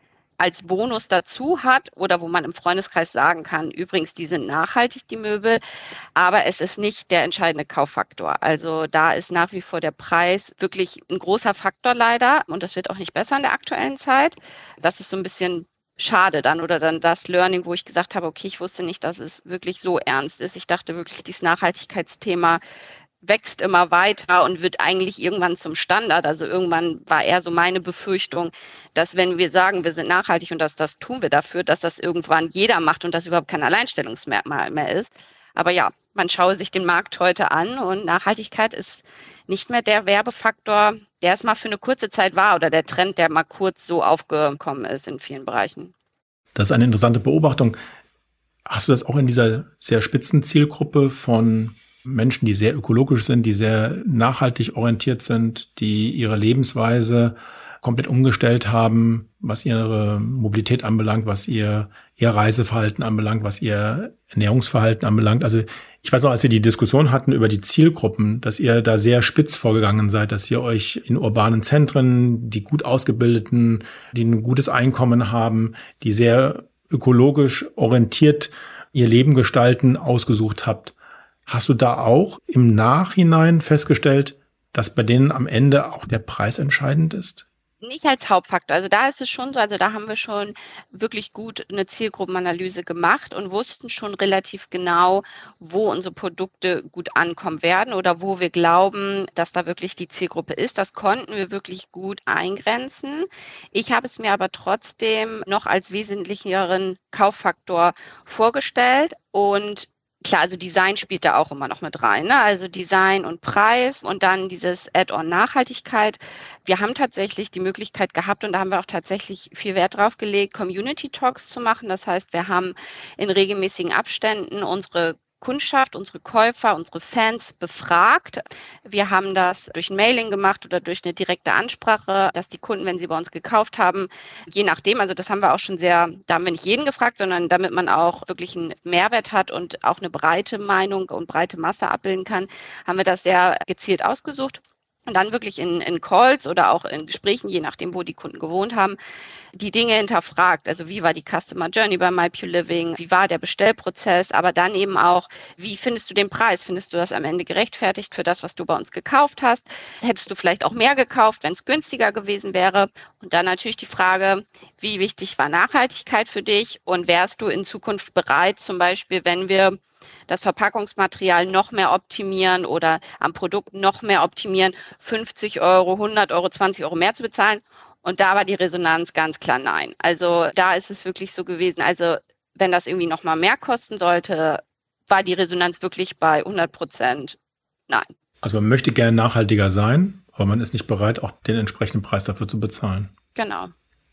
S3: als Bonus dazu hat oder wo man im Freundeskreis sagen kann, übrigens, die sind nachhaltig, die Möbel, aber es ist nicht der entscheidende Kauffaktor. Also da ist nach wie vor der Preis wirklich ein großer Faktor leider und das wird auch nicht besser in der aktuellen Zeit. Das ist so ein bisschen schade dann oder dann das Learning, wo ich gesagt habe, okay, ich wusste nicht, dass es wirklich so ernst ist. Ich dachte wirklich, dieses Nachhaltigkeitsthema wächst immer weiter und wird eigentlich irgendwann zum Standard. Also irgendwann war eher so meine Befürchtung, dass wenn wir sagen, wir sind nachhaltig und das, das tun wir dafür, dass das irgendwann jeder macht und das überhaupt kein Alleinstellungsmerkmal mehr ist. Aber ja, man schaue sich den Markt heute an und Nachhaltigkeit ist nicht mehr der Werbefaktor, der es mal für eine kurze Zeit war oder der Trend, der mal kurz so aufgekommen ist in vielen Bereichen.
S2: Das ist eine interessante Beobachtung. Hast du das auch in dieser sehr spitzen Zielgruppe von Menschen, die sehr ökologisch sind, die sehr nachhaltig orientiert sind, die ihre Lebensweise komplett umgestellt haben, was ihre Mobilität anbelangt, was ihr, ihr Reiseverhalten anbelangt, was ihr Ernährungsverhalten anbelangt? Also ich weiß noch, als wir die Diskussion hatten über die Zielgruppen, dass ihr da sehr spitz vorgegangen seid, dass ihr euch in urbanen Zentren, die gut ausgebildeten, die ein gutes Einkommen haben, die sehr ökologisch orientiert ihr Leben gestalten, ausgesucht habt. Hast du da auch im Nachhinein festgestellt, dass bei denen am Ende auch der Preis entscheidend ist?
S3: Nicht als Hauptfaktor. Also da ist es schon so, also da haben wir schon wirklich gut eine Zielgruppenanalyse gemacht und wussten schon relativ genau, wo unsere Produkte gut ankommen werden oder wo wir glauben, dass da wirklich die Zielgruppe ist. Das konnten wir wirklich gut eingrenzen. Ich habe es mir aber trotzdem noch als wesentlicheren Kauffaktor vorgestellt und klar, also Design spielt da auch immer noch mit rein, ne? Also Design und Preis und dann dieses Add-on Nachhaltigkeit. Wir haben tatsächlich die Möglichkeit gehabt und da haben wir auch tatsächlich viel Wert drauf gelegt, Community Talks zu machen. Das heißt, wir haben in regelmäßigen Abständen unsere Kundschaft, unsere Käufer, unsere Fans befragt. Wir haben das durch ein Mailing gemacht oder durch eine direkte Ansprache, dass die Kunden, wenn sie bei uns gekauft haben, je nachdem, also das haben wir auch schon sehr, da haben wir nicht jeden gefragt, sondern damit man auch wirklich einen Mehrwert hat und auch eine breite Meinung und breite Masse abbilden kann, haben wir das sehr gezielt ausgesucht. Und dann wirklich in, in Calls oder auch in Gesprächen, je nachdem, wo die Kunden gewohnt haben, die Dinge hinterfragt. Also wie war die Customer Journey bei MyPureLiving? Wie war der Bestellprozess? Aber dann eben auch, wie findest du den Preis? Findest du das am Ende gerechtfertigt für das, was du bei uns gekauft hast? Hättest du vielleicht auch mehr gekauft, wenn es günstiger gewesen wäre? Und dann natürlich die Frage, wie wichtig war Nachhaltigkeit für dich? Und wärst du in Zukunft bereit, zum Beispiel, wenn wir das Verpackungsmaterial noch mehr optimieren oder am Produkt noch mehr optimieren, fünfzig Euro, hundert Euro, zwanzig Euro mehr zu bezahlen? Und da war die Resonanz ganz klar nein. Also da ist es wirklich so gewesen, also wenn das irgendwie noch mal mehr kosten sollte, war die Resonanz wirklich bei hundert Prozent nein.
S2: Also man möchte gerne nachhaltiger sein, aber man ist nicht bereit, auch den entsprechenden Preis dafür zu bezahlen.
S3: Genau.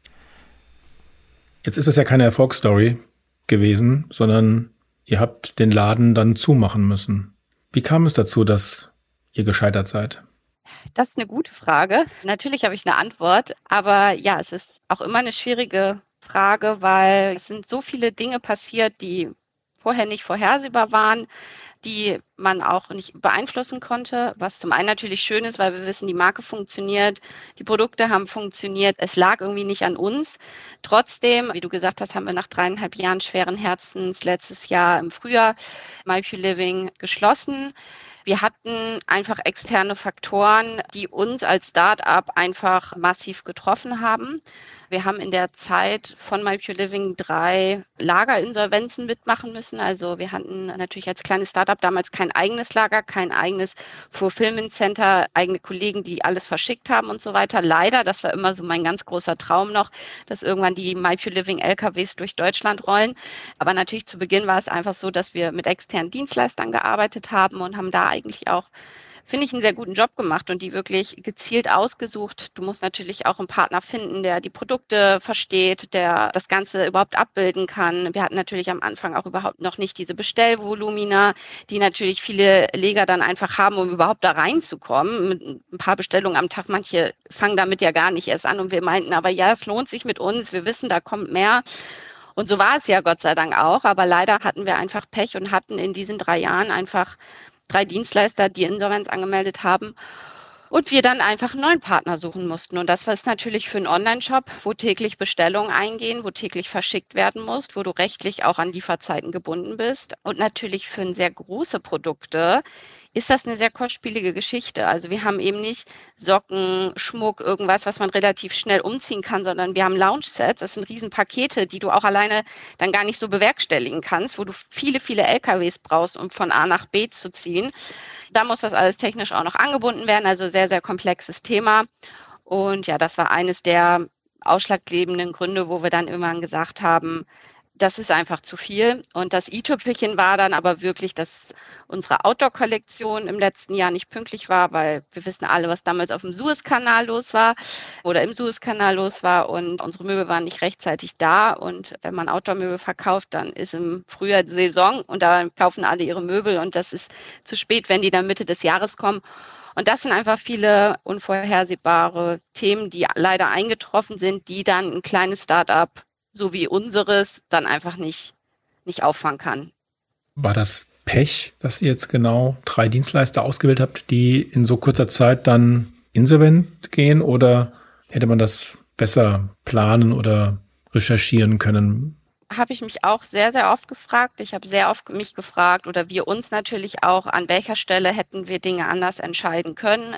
S2: Jetzt ist es ja keine Erfolgsstory gewesen, sondern ihr habt den Laden dann zumachen müssen. Wie kam es dazu, dass ihr gescheitert seid?
S3: Das ist eine gute Frage. Natürlich habe ich eine Antwort, aber ja, es ist auch immer eine schwierige Frage, weil es sind so viele Dinge passiert, die vorher nicht vorhersehbar waren, die man auch nicht beeinflussen konnte, was zum einen natürlich schön ist, weil wir wissen, die Marke funktioniert, die Produkte haben funktioniert, es lag irgendwie nicht an uns. Trotzdem, wie du gesagt hast, haben wir nach dreieinhalb Jahren schweren Herzens letztes Jahr im Frühjahr MyPureLiving geschlossen. Wir hatten einfach externe Faktoren, die uns als Start-up einfach massiv getroffen haben. Wir haben in der Zeit von MyPureLiving drei Lagerinsolvenzen mitmachen müssen. Also wir hatten natürlich als kleines Startup damals kein eigenes Lager, kein eigenes Fulfillment Center, eigene Kollegen, die alles verschickt haben und so weiter. Leider, das war immer so mein ganz großer Traum noch, dass irgendwann die MyPureLiving L K Ws durch Deutschland rollen. Aber natürlich zu Beginn war es einfach so, dass wir mit externen Dienstleistern gearbeitet haben und haben da eigentlich auch, finde ich, einen sehr guten Job gemacht und die wirklich gezielt ausgesucht. Du musst natürlich auch einen Partner finden, der die Produkte versteht, der das Ganze überhaupt abbilden kann. Wir hatten natürlich am Anfang auch überhaupt noch nicht diese Bestellvolumina, die natürlich viele Leger dann einfach haben, um überhaupt da reinzukommen. Mit ein paar Bestellungen am Tag, manche fangen damit ja gar nicht erst an und wir meinten, aber ja, es lohnt sich mit uns, wir wissen, da kommt mehr. Und so war es ja Gott sei Dank auch, aber leider hatten wir einfach Pech und hatten in diesen drei Jahren einfach drei Dienstleister, die Insolvenz angemeldet haben und wir dann einfach einen neuen Partner suchen mussten. Und das war es natürlich für einen Online-Shop, wo täglich Bestellungen eingehen, wo täglich verschickt werden muss, wo du rechtlich auch an Lieferzeiten gebunden bist. Und natürlich für sehr große Produkte ist das eine sehr kostspielige Geschichte. Also wir haben eben nicht Socken, Schmuck, irgendwas, was man relativ schnell umziehen kann, sondern wir haben Lounge-Sets. Das sind Riesenpakete, die du auch alleine dann gar nicht so bewerkstelligen kannst, wo du viele, viele L K Ws brauchst, um von A nach B zu ziehen. Da muss das alles technisch auch noch angebunden werden, also sehr, sehr komplexes Thema. Und ja, das war eines der ausschlaggebenden Gründe, wo wir dann irgendwann gesagt haben, das ist einfach zu viel. Und das i-Tüpfelchen war dann aber wirklich, dass unsere Outdoor-Kollektion im letzten Jahr nicht pünktlich war, weil wir wissen alle, was damals auf dem Suezkanal los war oder im Suezkanal los war und unsere Möbel waren nicht rechtzeitig da. Und wenn man Outdoor-Möbel verkauft, dann ist im Frühjahr Saison und da kaufen alle ihre Möbel und das ist zu spät, wenn die dann Mitte des Jahres kommen. Und das sind einfach viele unvorhersehbare Themen, die leider eingetroffen sind, die dann ein kleines Start-up so wie unseres, dann einfach nicht, nicht auffangen kann.
S2: War das Pech, dass ihr jetzt genau drei Dienstleister ausgewählt habt, die in so kurzer Zeit dann insolvent gehen, oder hätte man das besser planen oder recherchieren können?
S3: Habe ich mich auch sehr, sehr oft gefragt. Ich habe sehr oft mich gefragt oder wir uns natürlich auch, an welcher Stelle hätten wir Dinge anders entscheiden können.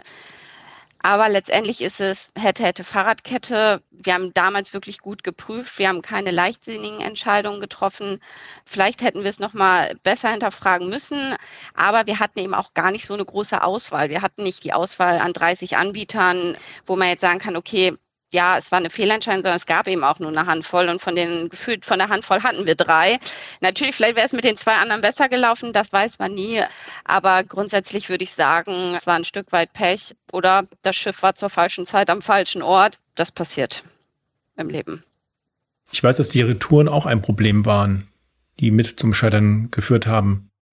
S3: Aber letztendlich ist es hätte, hätte Fahrradkette. Wir haben damals wirklich gut geprüft. Wir haben keine leichtsinnigen Entscheidungen getroffen. Vielleicht hätten wir es noch mal besser hinterfragen müssen. Aber wir hatten eben auch gar nicht so eine große Auswahl. Wir hatten nicht die Auswahl an dreißig Anbietern, wo man jetzt sagen kann, okay, ja, es war eine Fehlentscheidung, sondern es gab eben auch nur eine Handvoll und von den gefühlt von der Handvoll hatten wir drei. Natürlich, vielleicht wäre es mit den zwei anderen besser gelaufen, das weiß man nie. Aber grundsätzlich würde ich sagen, es war ein Stück weit Pech oder das Schiff war zur falschen Zeit am falschen Ort. Das passiert im Leben.
S2: Ich weiß, dass die Retouren auch ein Problem waren, die mit zum Scheitern geführt haben.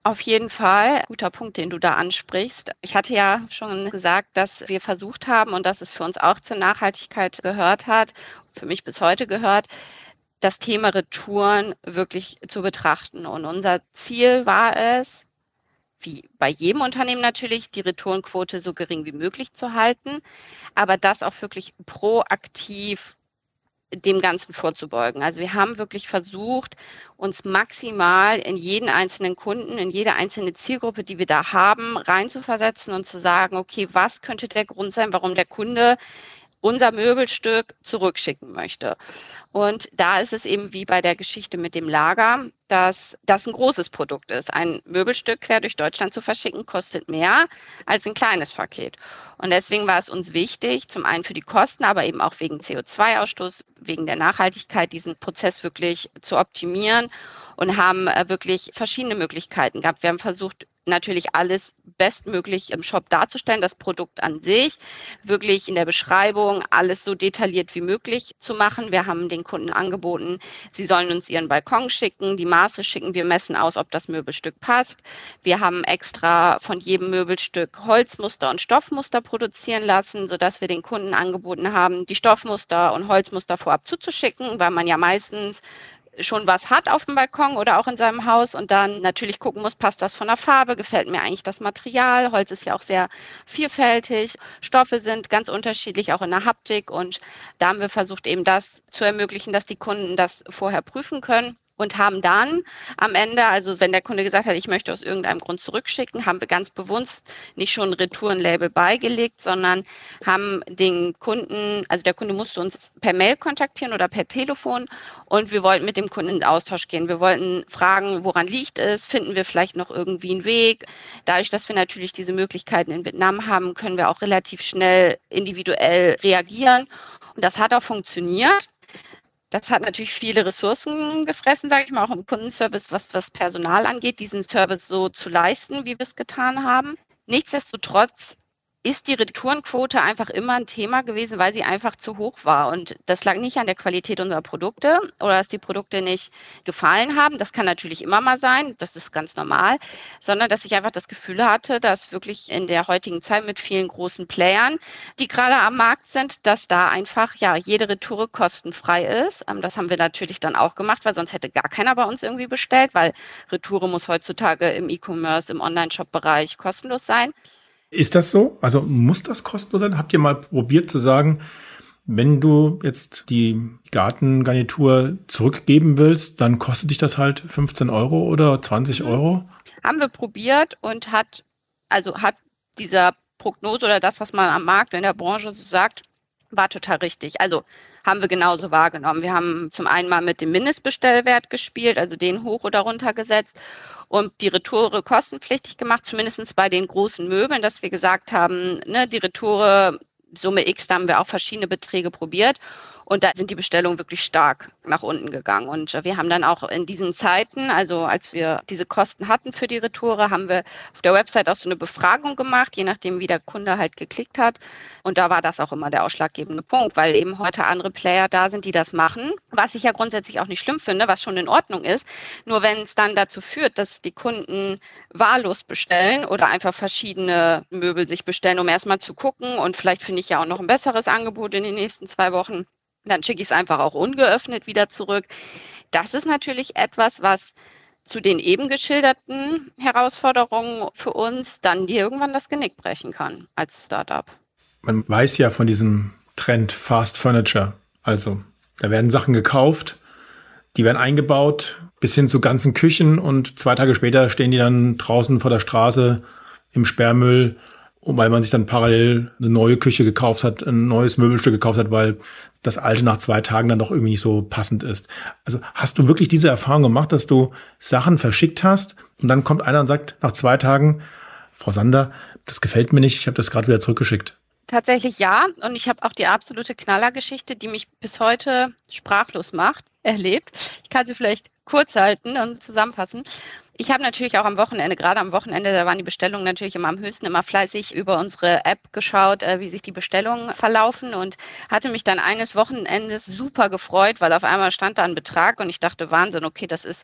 S3: Auf jeden Fall, guter Punkt, den du da ansprichst. Ich hatte ja schon gesagt, dass wir versucht haben und dass es für uns auch zur Nachhaltigkeit gehört hat, für mich bis heute gehört, das Thema Retouren wirklich zu betrachten. Und unser Ziel war es, wie bei jedem Unternehmen natürlich, die Retourenquote so gering wie möglich zu halten, aber das auch wirklich proaktiv dem Ganzen vorzubeugen. Also wir haben wirklich versucht, uns maximal in jeden einzelnen Kunden, in jede einzelne Zielgruppe, die wir da haben, reinzuversetzen und zu sagen, okay, was könnte der Grund sein, warum der Kunde unser Möbelstück zurückschicken möchte. Und da ist es eben wie bei der Geschichte mit dem Lager, dass das ein großes Produkt ist. Ein Möbelstück quer durch Deutschland zu verschicken, kostet mehr als ein kleines Paket. Und deswegen war es uns wichtig, zum einen für die Kosten, aber eben auch wegen C O zwei Ausstoß, wegen der Nachhaltigkeit, diesen Prozess wirklich zu optimieren und haben wirklich verschiedene Möglichkeiten gehabt. Wir haben versucht, natürlich alles bestmöglich im Shop darzustellen, das Produkt an sich, wirklich in der Beschreibung alles so detailliert wie möglich zu machen. Wir haben den Kunden angeboten, sie sollen uns ihren Balkon schicken, die Maße schicken, wir messen aus, ob das Möbelstück passt. Wir haben extra von jedem Möbelstück Holzmuster und Stoffmuster produzieren lassen, sodass wir den Kunden angeboten haben, die Stoffmuster und Holzmuster vorab zuzuschicken, weil man ja meistens schon was hat auf dem Balkon oder auch in seinem Haus und dann natürlich gucken muss, passt das von der Farbe, gefällt mir eigentlich das Material. Holz ist ja auch sehr vielfältig, Stoffe sind ganz unterschiedlich, auch in der Haptik und da haben wir versucht, eben das zu ermöglichen, dass die Kunden das vorher prüfen können. Und haben dann am Ende, also wenn der Kunde gesagt hat, ich möchte aus irgendeinem Grund zurückschicken, haben wir ganz bewusst nicht schon ein Retourenlabel beigelegt, sondern haben den Kunden, also der Kunde musste uns per Mail kontaktieren oder per Telefon und wir wollten mit dem Kunden in den Austausch gehen. Wir wollten fragen, woran liegt es, finden wir vielleicht noch irgendwie einen Weg. Dadurch, dass wir natürlich diese Möglichkeiten in Vietnam haben, können wir auch relativ schnell individuell reagieren. Und das hat auch funktioniert. Das hat natürlich viele Ressourcen gefressen, sage ich mal, auch im Kundenservice, was das Personal angeht, diesen Service so zu leisten, wie wir es getan haben. Nichtsdestotrotz ist die Retourenquote einfach immer ein Thema gewesen, weil sie einfach zu hoch war. Und das lag nicht an der Qualität unserer Produkte oder dass die Produkte nicht gefallen haben. Das kann natürlich immer mal sein, das ist ganz normal, sondern dass ich einfach das Gefühl hatte, dass wirklich in der heutigen Zeit mit vielen großen Playern, die gerade am Markt sind, dass da einfach ja jede Retoure kostenfrei ist. Das haben wir natürlich dann auch gemacht, weil sonst hätte gar keiner bei uns irgendwie bestellt, weil Retoure muss heutzutage im E-Commerce, im Online-Shop-Bereich kostenlos sein.
S2: Ist das so? Also muss das kostenlos sein? Habt ihr mal probiert zu sagen, wenn du jetzt die Gartengarnitur zurückgeben willst, dann kostet dich das halt fünfzehn Euro oder zwanzig Euro?
S3: Haben wir probiert und hat, also hat dieser Prognose oder das, was man am Markt in der Branche so sagt, war total richtig. Also haben wir genauso wahrgenommen. Wir haben zum einen mal mit dem Mindestbestellwert gespielt, also den hoch oder runter gesetzt und die Retoure kostenpflichtig gemacht, zumindest bei den großen Möbeln, dass wir gesagt haben, ne, die Retoure Summe X, da haben wir auch verschiedene Beträge probiert. Und da sind die Bestellungen wirklich stark nach unten gegangen. Und wir haben dann auch in diesen Zeiten, also als wir diese Kosten hatten für die Retoure, haben wir auf der Website auch so eine Befragung gemacht, je nachdem, wie der Kunde halt geklickt hat. Und da war das auch immer der ausschlaggebende Punkt, weil eben heute andere Player da sind, die das machen, was ich ja grundsätzlich auch nicht schlimm finde, was schon in Ordnung ist. Nur wenn es dann dazu führt, dass die Kunden wahllos bestellen oder einfach verschiedene Möbel sich bestellen, um erstmal zu gucken und vielleicht finde ich ja auch noch ein besseres Angebot in den nächsten zwei Wochen, dann schicke ich es einfach auch ungeöffnet wieder zurück. Das ist natürlich etwas, was zu den eben geschilderten Herausforderungen für uns dann dir irgendwann das Genick brechen kann als Startup.
S2: Man weiß ja von diesem Trend Fast Furniture. Also da werden Sachen gekauft, die werden eingebaut bis hin zu ganzen Küchen und zwei Tage später stehen die dann draußen vor der Straße im Sperrmüll, weil man sich dann parallel eine neue Küche gekauft hat, ein neues Möbelstück gekauft hat, weil das alte nach zwei Tagen dann doch irgendwie nicht so passend ist. Also hast du wirklich diese Erfahrung gemacht, dass du Sachen verschickt hast und dann kommt einer und sagt nach zwei Tagen, Frau Sander, das gefällt mir nicht, ich habe das gerade wieder zurückgeschickt?
S3: Tatsächlich ja. Und ich habe auch die absolute Knallergeschichte, die mich bis heute sprachlos macht, erlebt. Ich kann sie vielleicht kurz halten und zusammenfassen. Ich habe natürlich auch am Wochenende, gerade am Wochenende, da waren die Bestellungen natürlich immer am höchsten, immer fleißig über unsere App geschaut, wie sich die Bestellungen verlaufen und hatte mich dann eines Wochenendes super gefreut, weil auf einmal stand da ein Betrag und ich dachte, Wahnsinn, okay, das ist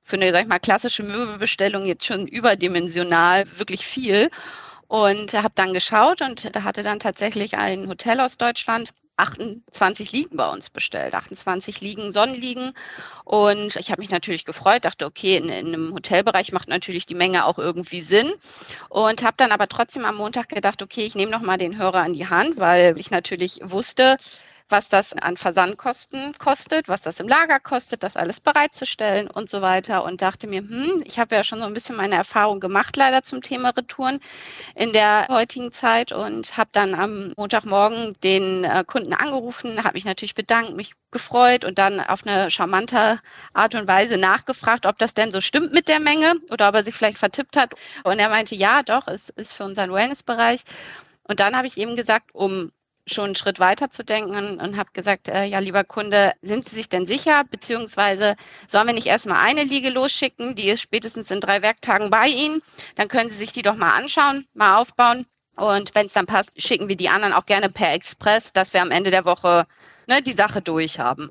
S3: für eine, sag ich mal, klassische Möbelbestellung jetzt schon überdimensional wirklich viel. Und habe dann geschaut und da hatte dann tatsächlich ein Hotel aus Deutschland achtundzwanzig Liegen bei uns bestellt, achtundzwanzig Liegen, Sonnenliegen. Und ich habe mich natürlich gefreut, dachte, okay, in, in einem Hotelbereich macht natürlich die Menge auch irgendwie Sinn. Und habe dann aber trotzdem am Montag gedacht, okay, ich nehme nochmal den Hörer an die Hand, weil ich natürlich wusste, was das an Versandkosten kostet, was das im Lager kostet, das alles bereitzustellen und so weiter. Und dachte mir, hm, ich habe ja schon so ein bisschen meine Erfahrung gemacht, leider zum Thema Retouren in der heutigen Zeit und habe dann am Montagmorgen den äh, Kunden angerufen, habe mich natürlich bedankt, mich gefreut und dann auf eine charmante Art und Weise nachgefragt, ob das denn so stimmt mit der Menge oder ob er sich vielleicht vertippt hat. Und er meinte, ja, doch, es ist für unseren Wellnessbereich. Und dann habe ich eben gesagt, um schon einen Schritt weiter zu denken und habe gesagt, äh, ja, lieber Kunde, sind Sie sich denn sicher, beziehungsweise sollen wir nicht erstmal eine Liege losschicken, die ist spätestens in drei Werktagen bei Ihnen, dann können Sie sich die doch mal anschauen, mal aufbauen und wenn es dann passt, schicken wir die anderen auch gerne per Express, dass wir am Ende der Woche ne, die Sache durch haben.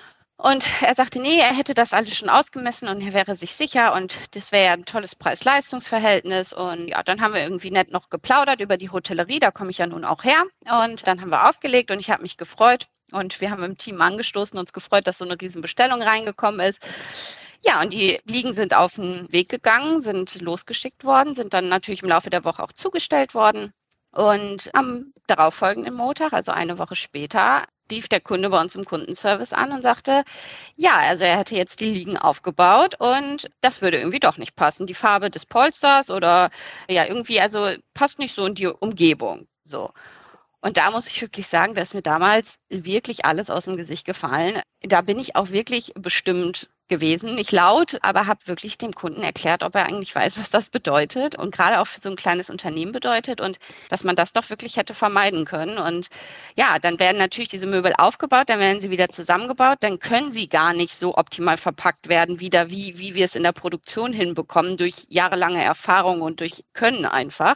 S3: Und er sagte, nee, er hätte das alles schon ausgemessen und er wäre sich sicher und das wäre ja ein tolles Preis-Leistungs-Verhältnis. Und ja, dann haben wir irgendwie nett noch geplaudert über die Hotellerie, da komme ich ja nun auch her. Und dann haben wir aufgelegt und ich habe mich gefreut und wir haben im Team angestoßen, uns gefreut, dass so eine Riesenbestellung reingekommen ist. Ja, und die Liegen sind auf den Weg gegangen, sind losgeschickt worden, sind dann natürlich im Laufe der Woche auch zugestellt worden. Und am darauffolgenden Montag, also eine Woche später, rief der Kunde bei uns im Kundenservice an und sagte, ja, also er hätte jetzt die Liegen aufgebaut und das würde irgendwie doch nicht passen. Die Farbe des Polsters oder ja, irgendwie, also passt nicht so in die Umgebung. So. Und da muss ich wirklich sagen, da ist mir damals wirklich alles aus dem Gesicht gefallen. Da bin ich auch wirklich bestimmt gewesen, nicht laut, aber habe wirklich dem Kunden erklärt, ob er eigentlich weiß, was das bedeutet und gerade auch für so ein kleines Unternehmen bedeutet und dass man das doch wirklich hätte vermeiden können. Und ja, dann werden natürlich diese Möbel aufgebaut, dann werden sie wieder zusammengebaut, dann können sie gar nicht so optimal verpackt werden wieder, wie, wie wir es in der Produktion hinbekommen, durch jahrelange Erfahrung und durch Können einfach.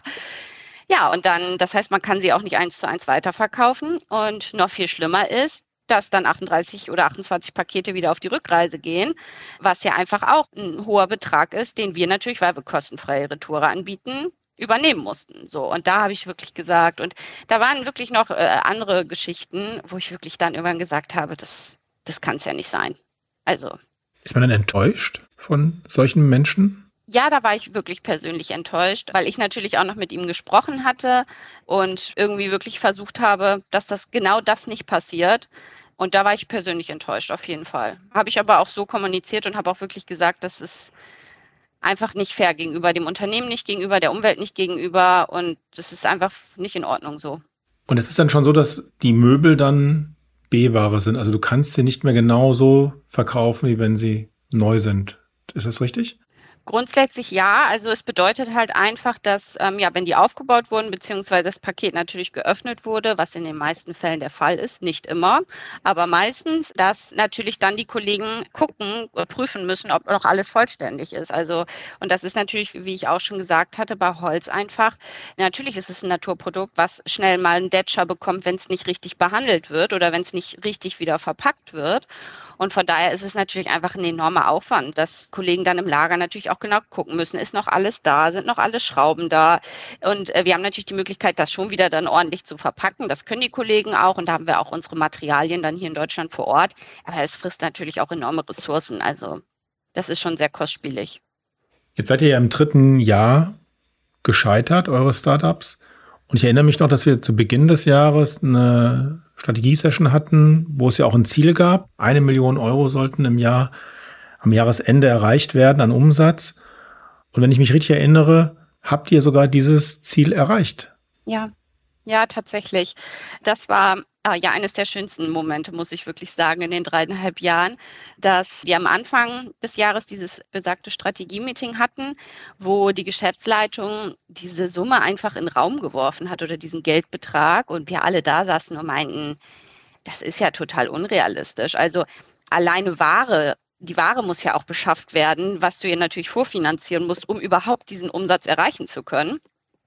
S3: Ja, und dann, das heißt, man kann sie auch nicht eins zu eins weiterverkaufen und noch viel schlimmer ist, dass dann achtunddreißig oder achtundzwanzig Pakete wieder auf die Rückreise gehen, was ja einfach auch ein hoher Betrag ist, den wir natürlich, weil wir kostenfreie Retoure anbieten, übernehmen mussten. So, und da habe ich wirklich gesagt, und da waren wirklich noch äh, andere Geschichten, wo ich wirklich dann irgendwann gesagt habe, das, das kann es ja nicht sein. Also.
S2: Ist man dann enttäuscht von solchen Menschen?
S3: Ja, da war ich wirklich persönlich enttäuscht, weil ich natürlich auch noch mit ihm gesprochen hatte und irgendwie wirklich versucht habe, dass das genau das nicht passiert. Und da war ich persönlich enttäuscht, auf jeden Fall. Habe ich aber auch so kommuniziert und habe auch wirklich gesagt, das ist einfach nicht fair gegenüber dem Unternehmen, nicht gegenüber der Umwelt, nicht gegenüber und das ist einfach nicht in Ordnung so.
S2: Und es ist dann schon so, dass die Möbel dann B-Ware sind. Also du kannst sie nicht mehr genauso verkaufen, wie wenn sie neu sind. Ist das richtig?
S3: Grundsätzlich ja, also es bedeutet halt einfach, dass ähm, ja, wenn die aufgebaut wurden, beziehungsweise das Paket natürlich geöffnet wurde, was in den meisten Fällen der Fall ist, nicht immer, aber meistens, dass natürlich dann die Kollegen gucken, prüfen müssen, ob noch alles vollständig ist. Also und das ist natürlich, wie ich auch schon gesagt hatte, bei Holz einfach. Natürlich ist es ein Naturprodukt, was schnell mal einen Detscher bekommt, wenn es nicht richtig behandelt wird oder wenn es nicht richtig wieder verpackt wird. Und von daher ist es natürlich einfach ein enormer Aufwand, dass Kollegen dann im Lager natürlich auch genau gucken müssen, ist noch alles da, sind noch alle Schrauben da. Und äh, wir haben natürlich die Möglichkeit, das schon wieder dann ordentlich zu verpacken. Das können die Kollegen auch und da haben wir auch unsere Materialien dann hier in Deutschland vor Ort. Aber es frisst natürlich auch enorme Ressourcen. Also das ist schon sehr kostspielig.
S2: Jetzt seid ihr ja im dritten Jahr gescheitert, eure Startups. Und ich erinnere mich noch, dass wir zu Beginn des Jahres eine Strategie-Session hatten, wo es ja auch ein Ziel gab. Eine Million Euro sollten im Jahr, am Jahresende erreicht werden an Umsatz. Und wenn ich mich richtig erinnere, habt ihr sogar dieses Ziel erreicht.
S3: Ja, ja, tatsächlich. Das war äh, ja eines der schönsten Momente, muss ich wirklich sagen, in den dreieinhalb Jahren, dass wir am Anfang des Jahres dieses besagte Strategie-Meeting hatten, wo die Geschäftsleitung diese Summe einfach in den Raum geworfen hat oder diesen Geldbetrag und wir alle da saßen und meinten, das ist ja total unrealistisch. Also alleine Ware, die Ware muss ja auch beschafft werden, was du ja natürlich vorfinanzieren musst, um überhaupt diesen Umsatz erreichen zu können.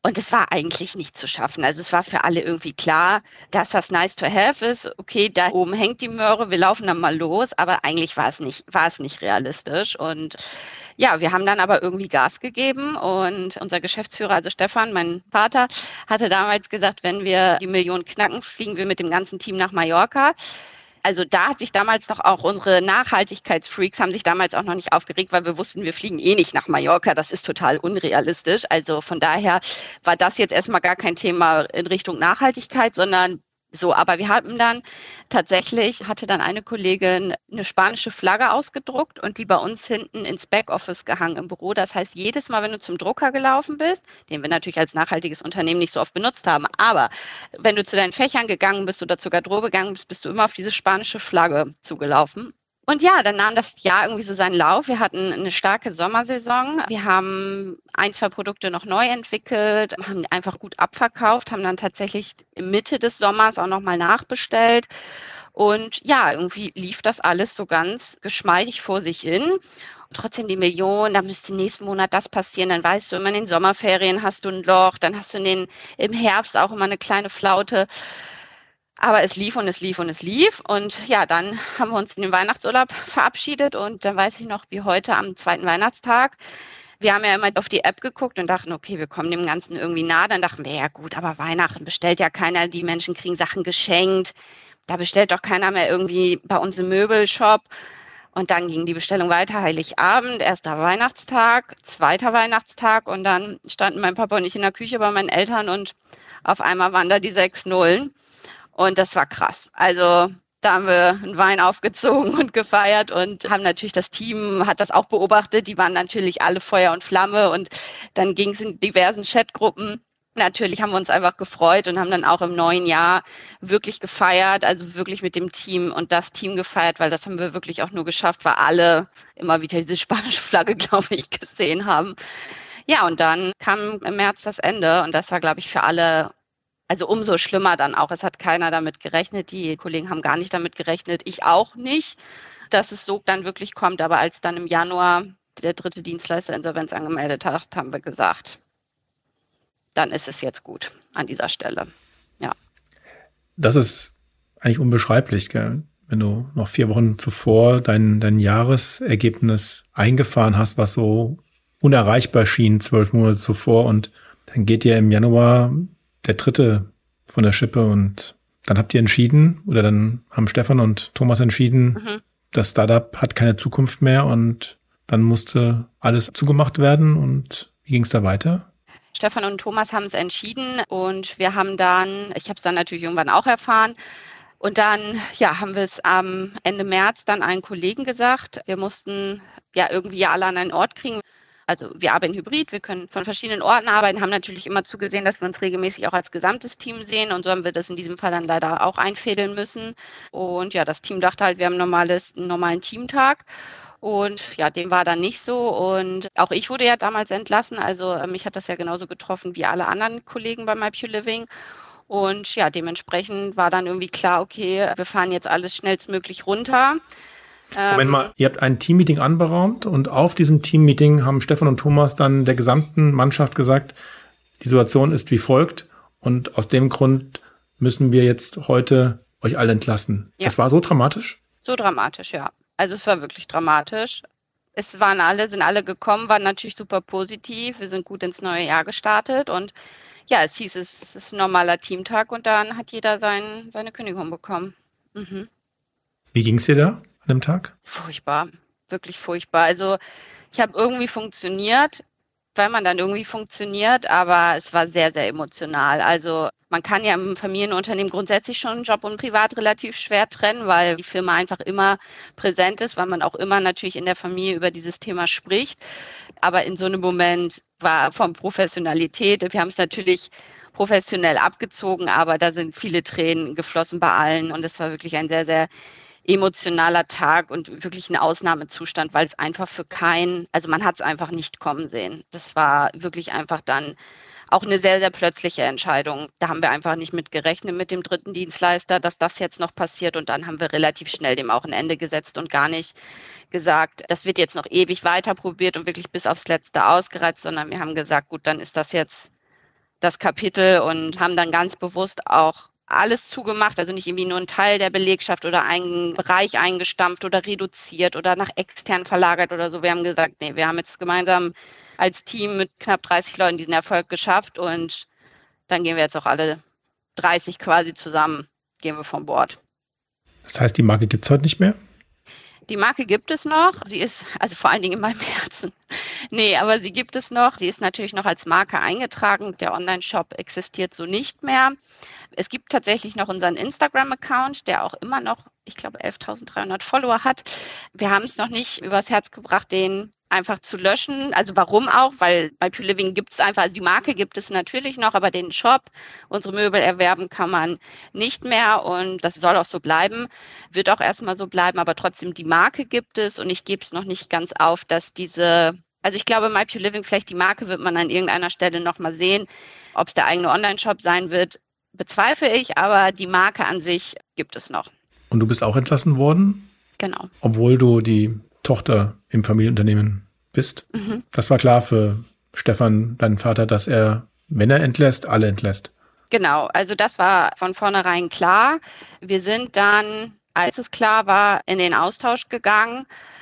S3: Und es war eigentlich nicht zu schaffen. Also es war für alle irgendwie klar, dass das nice to have ist. Okay, da oben hängt die Möhre, wir laufen dann mal los. Aber eigentlich war es nicht, war es nicht realistisch. Und ja, wir haben dann aber irgendwie Gas gegeben. Und unser Geschäftsführer, also Stefan, mein Vater, hatte damals gesagt, wenn wir die Million knacken, fliegen wir mit dem ganzen Team nach Mallorca. Also da hat sich damals noch auch unsere Nachhaltigkeitsfreaks haben sich damals auch noch nicht aufgeregt, weil wir wussten, wir fliegen eh nicht nach Mallorca. Das ist total unrealistisch. Also von daher war das jetzt erstmal gar kein Thema in Richtung Nachhaltigkeit, sondern so. Aber wir hatten dann tatsächlich, hatte dann eine Kollegin eine spanische Flagge ausgedruckt und die bei uns hinten ins Backoffice gehangen im Büro. Das heißt, jedes Mal, wenn du zum Drucker gelaufen bist, den wir natürlich als nachhaltiges Unternehmen nicht so oft benutzt haben, aber wenn du zu deinen Fächern gegangen bist oder zur Garderobe gegangen bist, bist du immer auf diese spanische Flagge zugelaufen. Und ja, dann nahm das Jahr irgendwie so seinen Lauf. Wir hatten eine starke Sommersaison. Wir haben ein, zwei Produkte noch neu entwickelt, haben einfach gut abverkauft, haben dann tatsächlich Mitte des Sommers auch nochmal nachbestellt. Und ja, irgendwie lief das alles so ganz geschmeidig vor sich hin. Und trotzdem die Million, da müsste nächsten Monat das passieren. Dann weißt du immer, in den Sommerferien hast du ein Loch, dann hast du in den, im Herbst auch immer eine kleine Flaute. Aber es lief und es lief und es lief. Und ja, dann haben wir uns in den Weihnachtsurlaub verabschiedet. Und dann weiß ich noch, wie heute am zweiten Weihnachtstag. Wir haben ja immer auf die App geguckt und dachten, okay, wir kommen dem Ganzen irgendwie nah. Dann dachten wir, ja gut, aber Weihnachten bestellt ja keiner. Die Menschen kriegen Sachen geschenkt. Da bestellt doch keiner mehr irgendwie bei uns im Möbelshop. Und dann ging die Bestellung weiter, Heiligabend, erster Weihnachtstag, zweiter Weihnachtstag. Und dann standen mein Papa und ich in der Küche bei meinen Eltern und auf einmal waren da die sechs Nullen. Und das war krass. Also da haben wir einen Wein aufgezogen und gefeiert und haben natürlich, das Team hat das auch beobachtet. Die waren natürlich alle Feuer und Flamme und dann ging es in diversen Chatgruppen. Natürlich haben wir uns einfach gefreut und haben dann auch im neuen Jahr wirklich gefeiert, also wirklich mit dem Team und das Team gefeiert, weil das haben wir wirklich auch nur geschafft, weil alle immer wieder diese spanische Flagge, glaube ich, gesehen haben. Ja, und dann kam im März das Ende und das war, glaube ich, für alle also umso schlimmer dann auch. Es hat keiner damit gerechnet. Die Kollegen haben gar nicht damit gerechnet. Ich auch nicht, dass es so dann wirklich kommt. Aber als dann im Januar der dritte Dienstleister Insolvenz angemeldet hat, haben wir gesagt, dann ist es jetzt gut an dieser Stelle. Ja.
S2: Das ist eigentlich unbeschreiblich, gell? Wenn du noch vier Wochen zuvor dein, dein Jahresergebnis eingefahren hast, was so unerreichbar schien, zwölf Monate zuvor. Und dann geht dir im Januar der dritte von der Schippe und dann habt ihr entschieden oder dann haben Stefan und Thomas entschieden, mhm. das Startup hat keine Zukunft mehr und dann musste alles zugemacht werden. Und wie ging es da weiter?
S3: Stefan und Thomas haben es entschieden und wir haben dann, ich habe es dann natürlich irgendwann auch erfahren, und dann ja, haben wir es am Ende März dann einen Kollegen gesagt, wir mussten ja irgendwie alle an einen Ort kriegen. Also wir arbeiten hybrid, wir können von verschiedenen Orten arbeiten, haben natürlich immer zugesehen, dass wir uns regelmäßig auch als gesamtes Team sehen und so haben wir das in diesem Fall dann leider auch einfädeln müssen. Und ja, das Team dachte halt, wir haben ein normales, einen normalen Teamtag und ja, dem war dann nicht so und auch ich wurde ja damals entlassen, also mich hat das ja genauso getroffen wie alle anderen Kollegen bei MyPureLiving. Und ja, dementsprechend war dann irgendwie klar, okay, wir fahren jetzt alles schnellstmöglich runter.
S2: Moment mal, ihr habt ein Teammeeting anberaumt und auf diesem Teammeeting haben Stefan und Thomas dann der gesamten Mannschaft gesagt, die Situation ist wie folgt und aus dem Grund müssen wir jetzt heute euch alle entlassen. Ja. Das war so dramatisch?
S3: So dramatisch, ja. Also es war wirklich dramatisch. Es waren alle, sind alle gekommen, waren natürlich super positiv. Wir sind gut ins neue Jahr gestartet und ja, es hieß, es ist ein normaler Teamtag und dann hat jeder sein, seine Kündigung bekommen. Mhm.
S2: Wie ging es dir da? Dem Tag?
S3: Furchtbar, wirklich furchtbar. Also ich habe irgendwie funktioniert, weil man dann irgendwie funktioniert, aber es war sehr, sehr emotional. Also man kann ja im Familienunternehmen grundsätzlich schon Job und Privat relativ schwer trennen, weil die Firma einfach immer präsent ist, weil man auch immer natürlich in der Familie über dieses Thema spricht. Aber in so einem Moment war von Professionalität, wir haben es natürlich professionell abgezogen, aber da sind viele Tränen geflossen bei allen und es war wirklich ein sehr, sehr emotionaler Tag und wirklich ein Ausnahmezustand, weil es einfach für keinen, also man hat es einfach nicht kommen sehen. Das war wirklich einfach dann auch eine sehr, sehr plötzliche Entscheidung. Da haben wir einfach nicht mit gerechnet mit dem dritten Dienstleister, dass das jetzt noch passiert und dann haben wir relativ schnell dem auch ein Ende gesetzt und gar nicht gesagt, das wird jetzt noch ewig weiter probiert und wirklich bis aufs Letzte ausgereizt, sondern wir haben gesagt, gut, dann ist das jetzt das Kapitel und haben dann ganz bewusst auch alles zugemacht, also nicht irgendwie nur einen Teil der Belegschaft oder einen Bereich eingestampft oder reduziert oder nach extern verlagert oder so. Wir haben gesagt, nee, wir haben jetzt gemeinsam als Team mit knapp dreißig Leuten diesen Erfolg geschafft und dann gehen wir jetzt auch alle dreißig quasi zusammen, gehen wir vom Bord.
S2: Das heißt, die Marke gibt es heute nicht mehr?
S3: Die Marke gibt es noch. Sie ist, also vor allen Dingen in meinem Herzen. Nee, aber sie gibt es noch. Sie ist natürlich noch als Marke eingetragen. Der Online-Shop existiert so nicht mehr. Es gibt tatsächlich noch unseren Instagram-Account, der auch immer noch, ich glaube, elftausenddreihundert Follower hat. Wir haben es noch nicht übers Herz gebracht, den einfach zu löschen. Also warum auch? Weil bei Pure Living gibt es einfach, also die Marke gibt es natürlich noch, aber den Shop, unsere Möbel erwerben kann man nicht mehr und das soll auch so bleiben, wird auch erstmal so bleiben, aber trotzdem die Marke gibt es und ich gebe es noch nicht ganz auf, dass diese, also ich glaube, My Pure Living, vielleicht die Marke wird man an irgendeiner Stelle nochmal sehen. Ob es der eigene Online-Shop sein wird, bezweifle ich, aber die Marke an sich gibt es noch.
S2: Und du bist auch entlassen worden?
S3: Genau.
S2: Obwohl du die Tochter im Familienunternehmen bist. Mhm. Das war klar für Stefan, deinen Vater, dass er, wenn er entlässt, alle entlässt.
S3: Genau, also das war von vornherein klar. Wir sind dann, als es klar war, in den Austausch gegangen.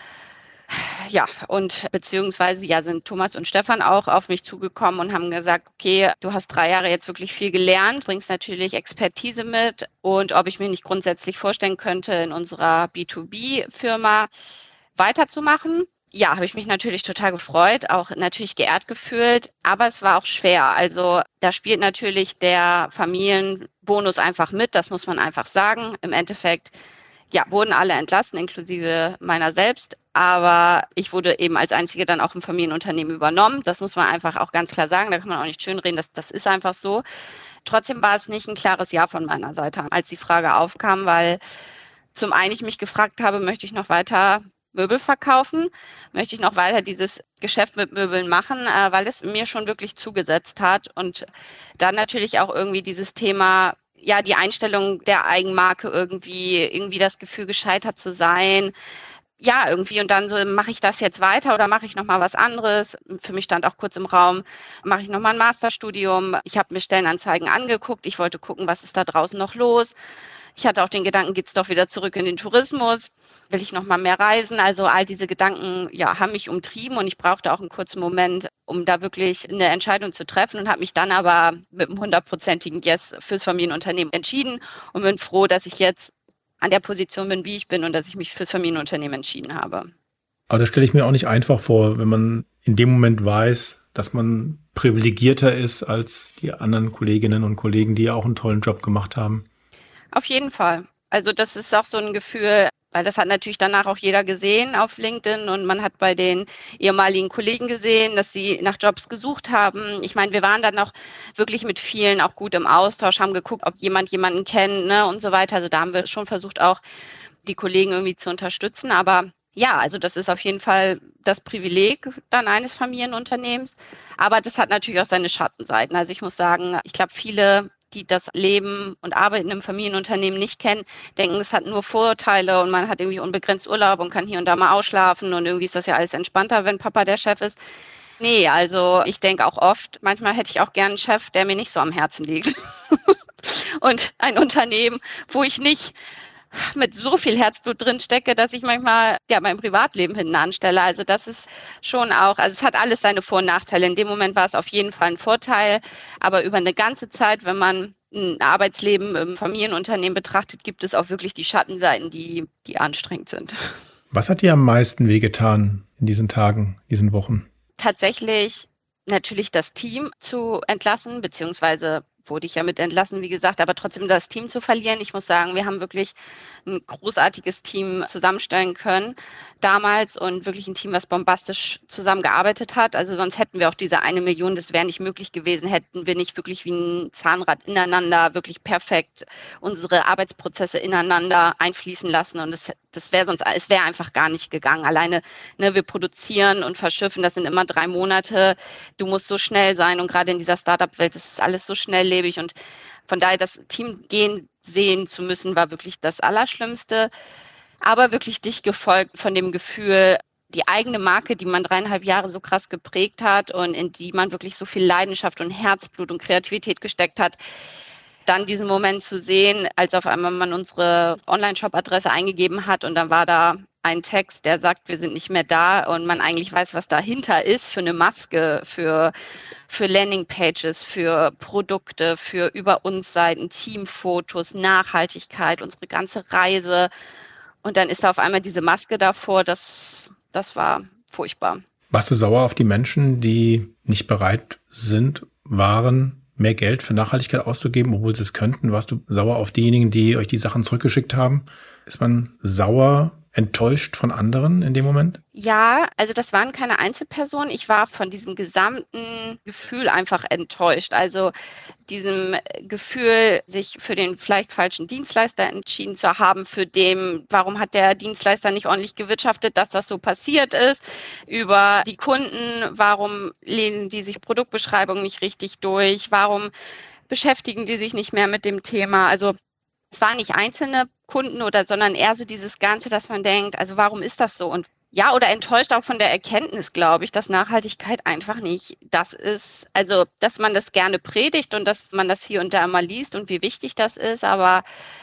S3: Ja, und beziehungsweise ja, sind Thomas und Stefan auch auf mich zugekommen und haben gesagt, okay, du hast drei Jahre jetzt wirklich viel gelernt, bringst natürlich Expertise mit und ob ich mir nicht grundsätzlich vorstellen könnte, in unserer B zwei B-Firma weiterzumachen. Ja, habe ich mich natürlich total gefreut, auch natürlich geehrt gefühlt, aber es war auch schwer. Also da spielt natürlich der Familienbonus einfach mit, das muss man einfach sagen. Im Endeffekt, ja, wurden alle entlassen, inklusive meiner selbst, aber ich wurde eben als Einzige dann auch im Familienunternehmen übernommen. Das muss man einfach auch ganz klar sagen, da kann man auch nicht schönreden, das, das ist einfach so. Trotzdem war es nicht ein klares Ja von meiner Seite, als die Frage aufkam, weil zum einen ich mich gefragt habe, möchte ich noch weiter Möbel verkaufen, möchte ich noch weiter dieses Geschäft mit Möbeln machen, äh, weil es mir schon wirklich zugesetzt hat und dann natürlich auch irgendwie dieses Thema, ja, die Einstellung der Eigenmarke irgendwie, irgendwie das Gefühl gescheitert zu sein, ja, irgendwie und dann so, mache ich das jetzt weiter oder mache ich nochmal was anderes? Für mich stand auch kurz im Raum, mache ich nochmal ein Masterstudium? Ich habe mir Stellenanzeigen angeguckt, ich wollte gucken, was ist da draußen noch los? Ich hatte auch den Gedanken, geht's doch wieder zurück in den Tourismus? Will ich noch mal mehr reisen? Also all diese Gedanken, ja, haben mich umtrieben und ich brauchte auch einen kurzen Moment, um da wirklich eine Entscheidung zu treffen und habe mich dann aber mit einem hundertprozentigen Yes fürs Familienunternehmen entschieden und bin froh, dass ich jetzt an der Position bin, wie ich bin und dass ich mich fürs Familienunternehmen entschieden habe.
S2: Aber das stelle ich mir auch nicht einfach vor, wenn man in dem Moment weiß, dass man privilegierter ist als die anderen Kolleginnen und Kollegen, die ja auch einen tollen Job gemacht haben.
S3: Auf jeden Fall. Also das ist auch so ein Gefühl, weil das hat natürlich danach auch jeder gesehen auf LinkedIn und man hat bei den ehemaligen Kollegen gesehen, dass sie nach Jobs gesucht haben. Ich meine, wir waren dann auch wirklich mit vielen auch gut im Austausch, haben geguckt, ob jemand jemanden kennt, ne, und so weiter. Also da haben wir schon versucht, auch die Kollegen irgendwie zu unterstützen. Aber ja, also das ist auf jeden Fall das Privileg dann eines Familienunternehmens. Aber das hat natürlich auch seine Schattenseiten. Also ich muss sagen, ich glaube, viele, die das Leben und Arbeiten im Familienunternehmen nicht kennen, denken, es hat nur Vorteile und man hat irgendwie unbegrenzt Urlaub und kann hier und da mal ausschlafen und irgendwie ist das ja alles entspannter, wenn Papa der Chef ist. Nee, also ich denke auch oft, manchmal hätte ich auch gern einen Chef, der mir nicht so am Herzen liegt. Und ein Unternehmen, wo ich nicht mit so viel Herzblut drin stecke, dass ich manchmal ja mein Privatleben hinten anstelle. Also das ist schon auch, also es hat alles seine Vor- und Nachteile. In dem Moment war es auf jeden Fall ein Vorteil, aber über eine ganze Zeit, wenn man ein Arbeitsleben im Familienunternehmen betrachtet, gibt es auch wirklich die Schattenseiten, die, die anstrengend sind.
S2: Was hat dir am meisten wehgetan in diesen Tagen, diesen Wochen?
S3: Tatsächlich natürlich das Team zu entlassen, beziehungsweise wurde ich ja mit entlassen, wie gesagt, aber trotzdem das Team zu verlieren. Ich muss sagen, wir haben wirklich ein großartiges Team zusammenstellen können damals und wirklich ein Team, was bombastisch zusammengearbeitet hat. Also sonst hätten wir auch diese eine Million, das wäre nicht möglich gewesen, hätten wir nicht wirklich wie ein Zahnrad ineinander wirklich perfekt unsere Arbeitsprozesse ineinander einfließen lassen und das, das wäre sonst, es wäre einfach gar nicht gegangen. Alleine, ne, wir produzieren und verschiffen, das sind immer drei Monate. Du musst so schnell sein und gerade in dieser Startup-Welt ist alles so schnelllebig und von daher das Team gehen sehen zu müssen, war wirklich das Allerschlimmste. Aber wirklich dicht gefolgt von dem Gefühl, die eigene Marke, die man dreieinhalb Jahre so krass geprägt hat und in die man wirklich so viel Leidenschaft und Herzblut und Kreativität gesteckt hat, dann diesen Moment zu sehen, als auf einmal man unsere Online-Shop-Adresse eingegeben hat und dann war da ein Text, der sagt, wir sind nicht mehr da und man eigentlich weiß, was dahinter ist für eine Maske, für, für Landingpages, für Produkte, für über uns Seiten, Teamfotos, Nachhaltigkeit, unsere ganze Reise. Und dann ist da auf einmal diese Maske davor, das, das war furchtbar.
S2: Warst du sauer auf die Menschen, die nicht bereit sind, waren, mehr Geld für Nachhaltigkeit auszugeben, obwohl sie es könnten? Warst du sauer auf diejenigen, die euch die Sachen zurückgeschickt haben? Ist man sauer, enttäuscht von anderen in dem Moment?
S3: Ja, also das waren keine Einzelpersonen. Ich war von diesem gesamten Gefühl einfach enttäuscht. Also diesem Gefühl, sich für den vielleicht falschen Dienstleister entschieden zu haben, für den, warum hat der Dienstleister nicht ordentlich gewirtschaftet, dass das so passiert ist, über die Kunden, warum lesen die sich Produktbeschreibungen nicht richtig durch, warum beschäftigen die sich nicht mehr mit dem Thema. Also es waren nicht einzelne Kunden oder, sondern eher so dieses Ganze, dass man denkt, also warum ist das so? Und ja, oder enttäuscht auch von der Erkenntnis, glaube ich, dass Nachhaltigkeit einfach nicht das ist, also dass man das gerne predigt und dass man das hier und da immer liest und wie wichtig das ist, aber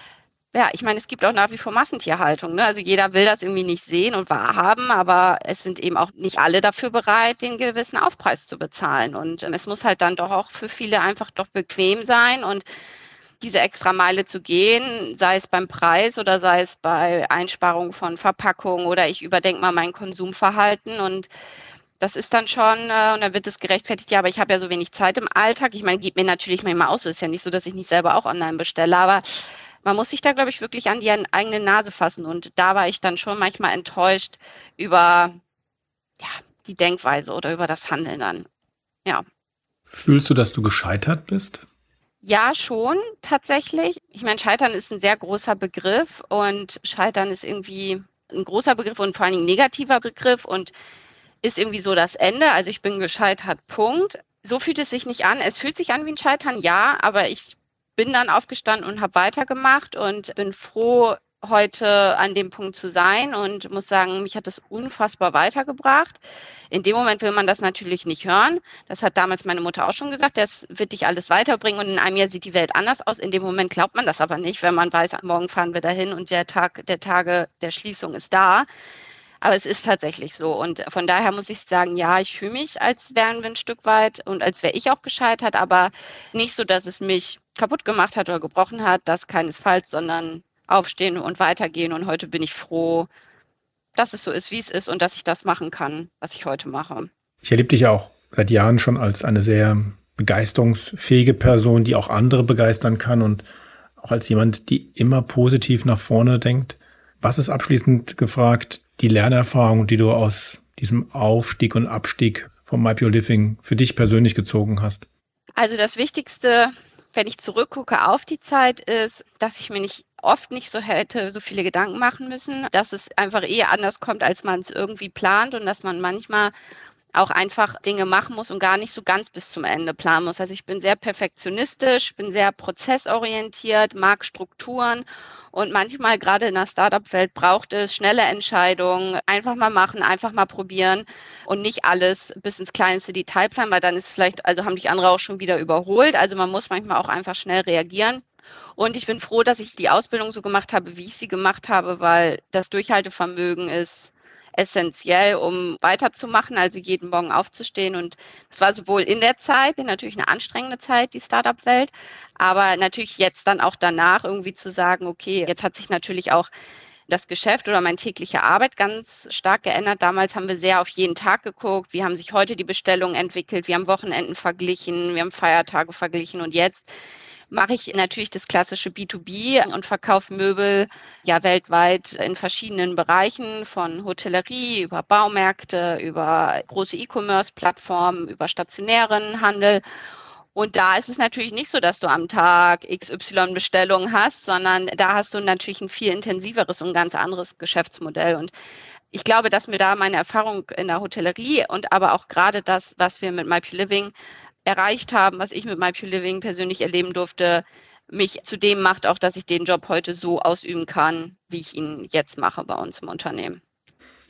S3: ja, ich meine, es gibt auch nach wie vor Massentierhaltung, ne? Also jeder will das irgendwie nicht sehen und wahrhaben, aber es sind eben auch nicht alle dafür bereit, den gewissen Aufpreis zu bezahlen und es muss halt dann doch auch für viele einfach doch bequem sein und diese extra Meile zu gehen, sei es beim Preis oder sei es bei Einsparung von Verpackungen oder ich überdenke mal mein Konsumverhalten und das ist dann schon, äh, und dann wird es gerechtfertigt, ja, aber ich habe ja so wenig Zeit im Alltag. Ich meine, geht mir natürlich manchmal aus, es ist ja nicht so, dass ich nicht selber auch online bestelle, aber man muss sich da, glaube ich, wirklich an die eigene Nase fassen und da war ich dann schon manchmal enttäuscht über ja, die Denkweise oder über das Handeln dann, ja.
S2: Fühlst du, dass du gescheitert bist?
S3: Ja, schon tatsächlich. Ich meine, Scheitern ist ein sehr großer Begriff und Scheitern ist irgendwie ein großer Begriff und vor allen Dingen ein negativer Begriff und ist irgendwie so das Ende. Also ich bin gescheitert, Punkt. So fühlt es sich nicht an. Es fühlt sich an wie ein Scheitern, ja, aber ich bin dann aufgestanden und habe weitergemacht und bin froh, heute an dem Punkt zu sein und muss sagen, mich hat das unfassbar weitergebracht. In dem Moment will man das natürlich nicht hören. Das hat damals meine Mutter auch schon gesagt, das wird dich alles weiterbringen und in einem Jahr sieht die Welt anders aus. In dem Moment glaubt man das aber nicht, wenn man weiß, morgen fahren wir dahin und der Tag der Tage der Schließung ist da. Aber es ist tatsächlich so und von daher muss ich sagen, ja, ich fühle mich, als wären wir ein Stück weit und als wäre ich auch gescheitert, aber nicht so, dass es mich kaputt gemacht hat oder gebrochen hat, das keinesfalls, sondern aufstehen und weitergehen und heute bin ich froh, dass es so ist, wie es ist und dass ich das machen kann, was ich heute mache.
S2: Ich erlebe dich ja auch seit Jahren schon als eine sehr begeisterungsfähige Person, die auch andere begeistern kann und auch als jemand, die immer positiv nach vorne denkt. Was ist abschließend gefragt die Lernerfahrung, die du aus diesem Aufstieg und Abstieg vom My Pure Living für dich persönlich gezogen hast?
S3: Also das Wichtigste, wenn ich zurückgucke auf die Zeit, ist, dass ich mir nicht oft nicht so hätte so viele Gedanken machen müssen, dass es einfach eher anders kommt, als man es irgendwie plant und dass man manchmal auch einfach Dinge machen muss und gar nicht so ganz bis zum Ende planen muss. Also ich bin sehr perfektionistisch, bin sehr prozessorientiert, mag Strukturen und manchmal gerade in der Startup-Welt braucht es schnelle Entscheidungen, einfach mal machen, einfach mal probieren und nicht alles bis ins kleinste Detail planen, weil dann ist vielleicht, also haben dich andere auch schon wieder überholt. Also man muss manchmal auch einfach schnell reagieren. Und ich bin froh, dass ich die Ausbildung so gemacht habe, wie ich sie gemacht habe, weil das Durchhaltevermögen ist essentiell, um weiterzumachen, also jeden Morgen aufzustehen. Und es war sowohl in der Zeit, natürlich eine anstrengende Zeit, die Startup-Welt, aber natürlich jetzt dann auch danach irgendwie zu sagen, okay, jetzt hat sich natürlich auch das Geschäft oder meine tägliche Arbeit ganz stark geändert. Damals haben wir sehr auf jeden Tag geguckt, wie haben sich heute die Bestellungen entwickelt, wir haben Wochenenden verglichen, wir haben Feiertage verglichen und jetzt mache ich natürlich das klassische B zwei B und verkaufe Möbel ja weltweit in verschiedenen Bereichen, von Hotellerie über Baumärkte, über große E-Commerce-Plattformen, über stationären Handel. Und da ist es natürlich nicht so, dass du am Tag X Y Bestellungen hast, sondern da hast du natürlich ein viel intensiveres und ganz anderes Geschäftsmodell. Und ich glaube, dass mir da meine Erfahrung in der Hotellerie und aber auch gerade das, was wir mit My Pure Living erreicht haben, was ich mit My Pure Living persönlich erleben durfte, mich zu dem macht auch, dass ich den Job heute so ausüben kann, wie ich ihn jetzt mache bei uns im Unternehmen.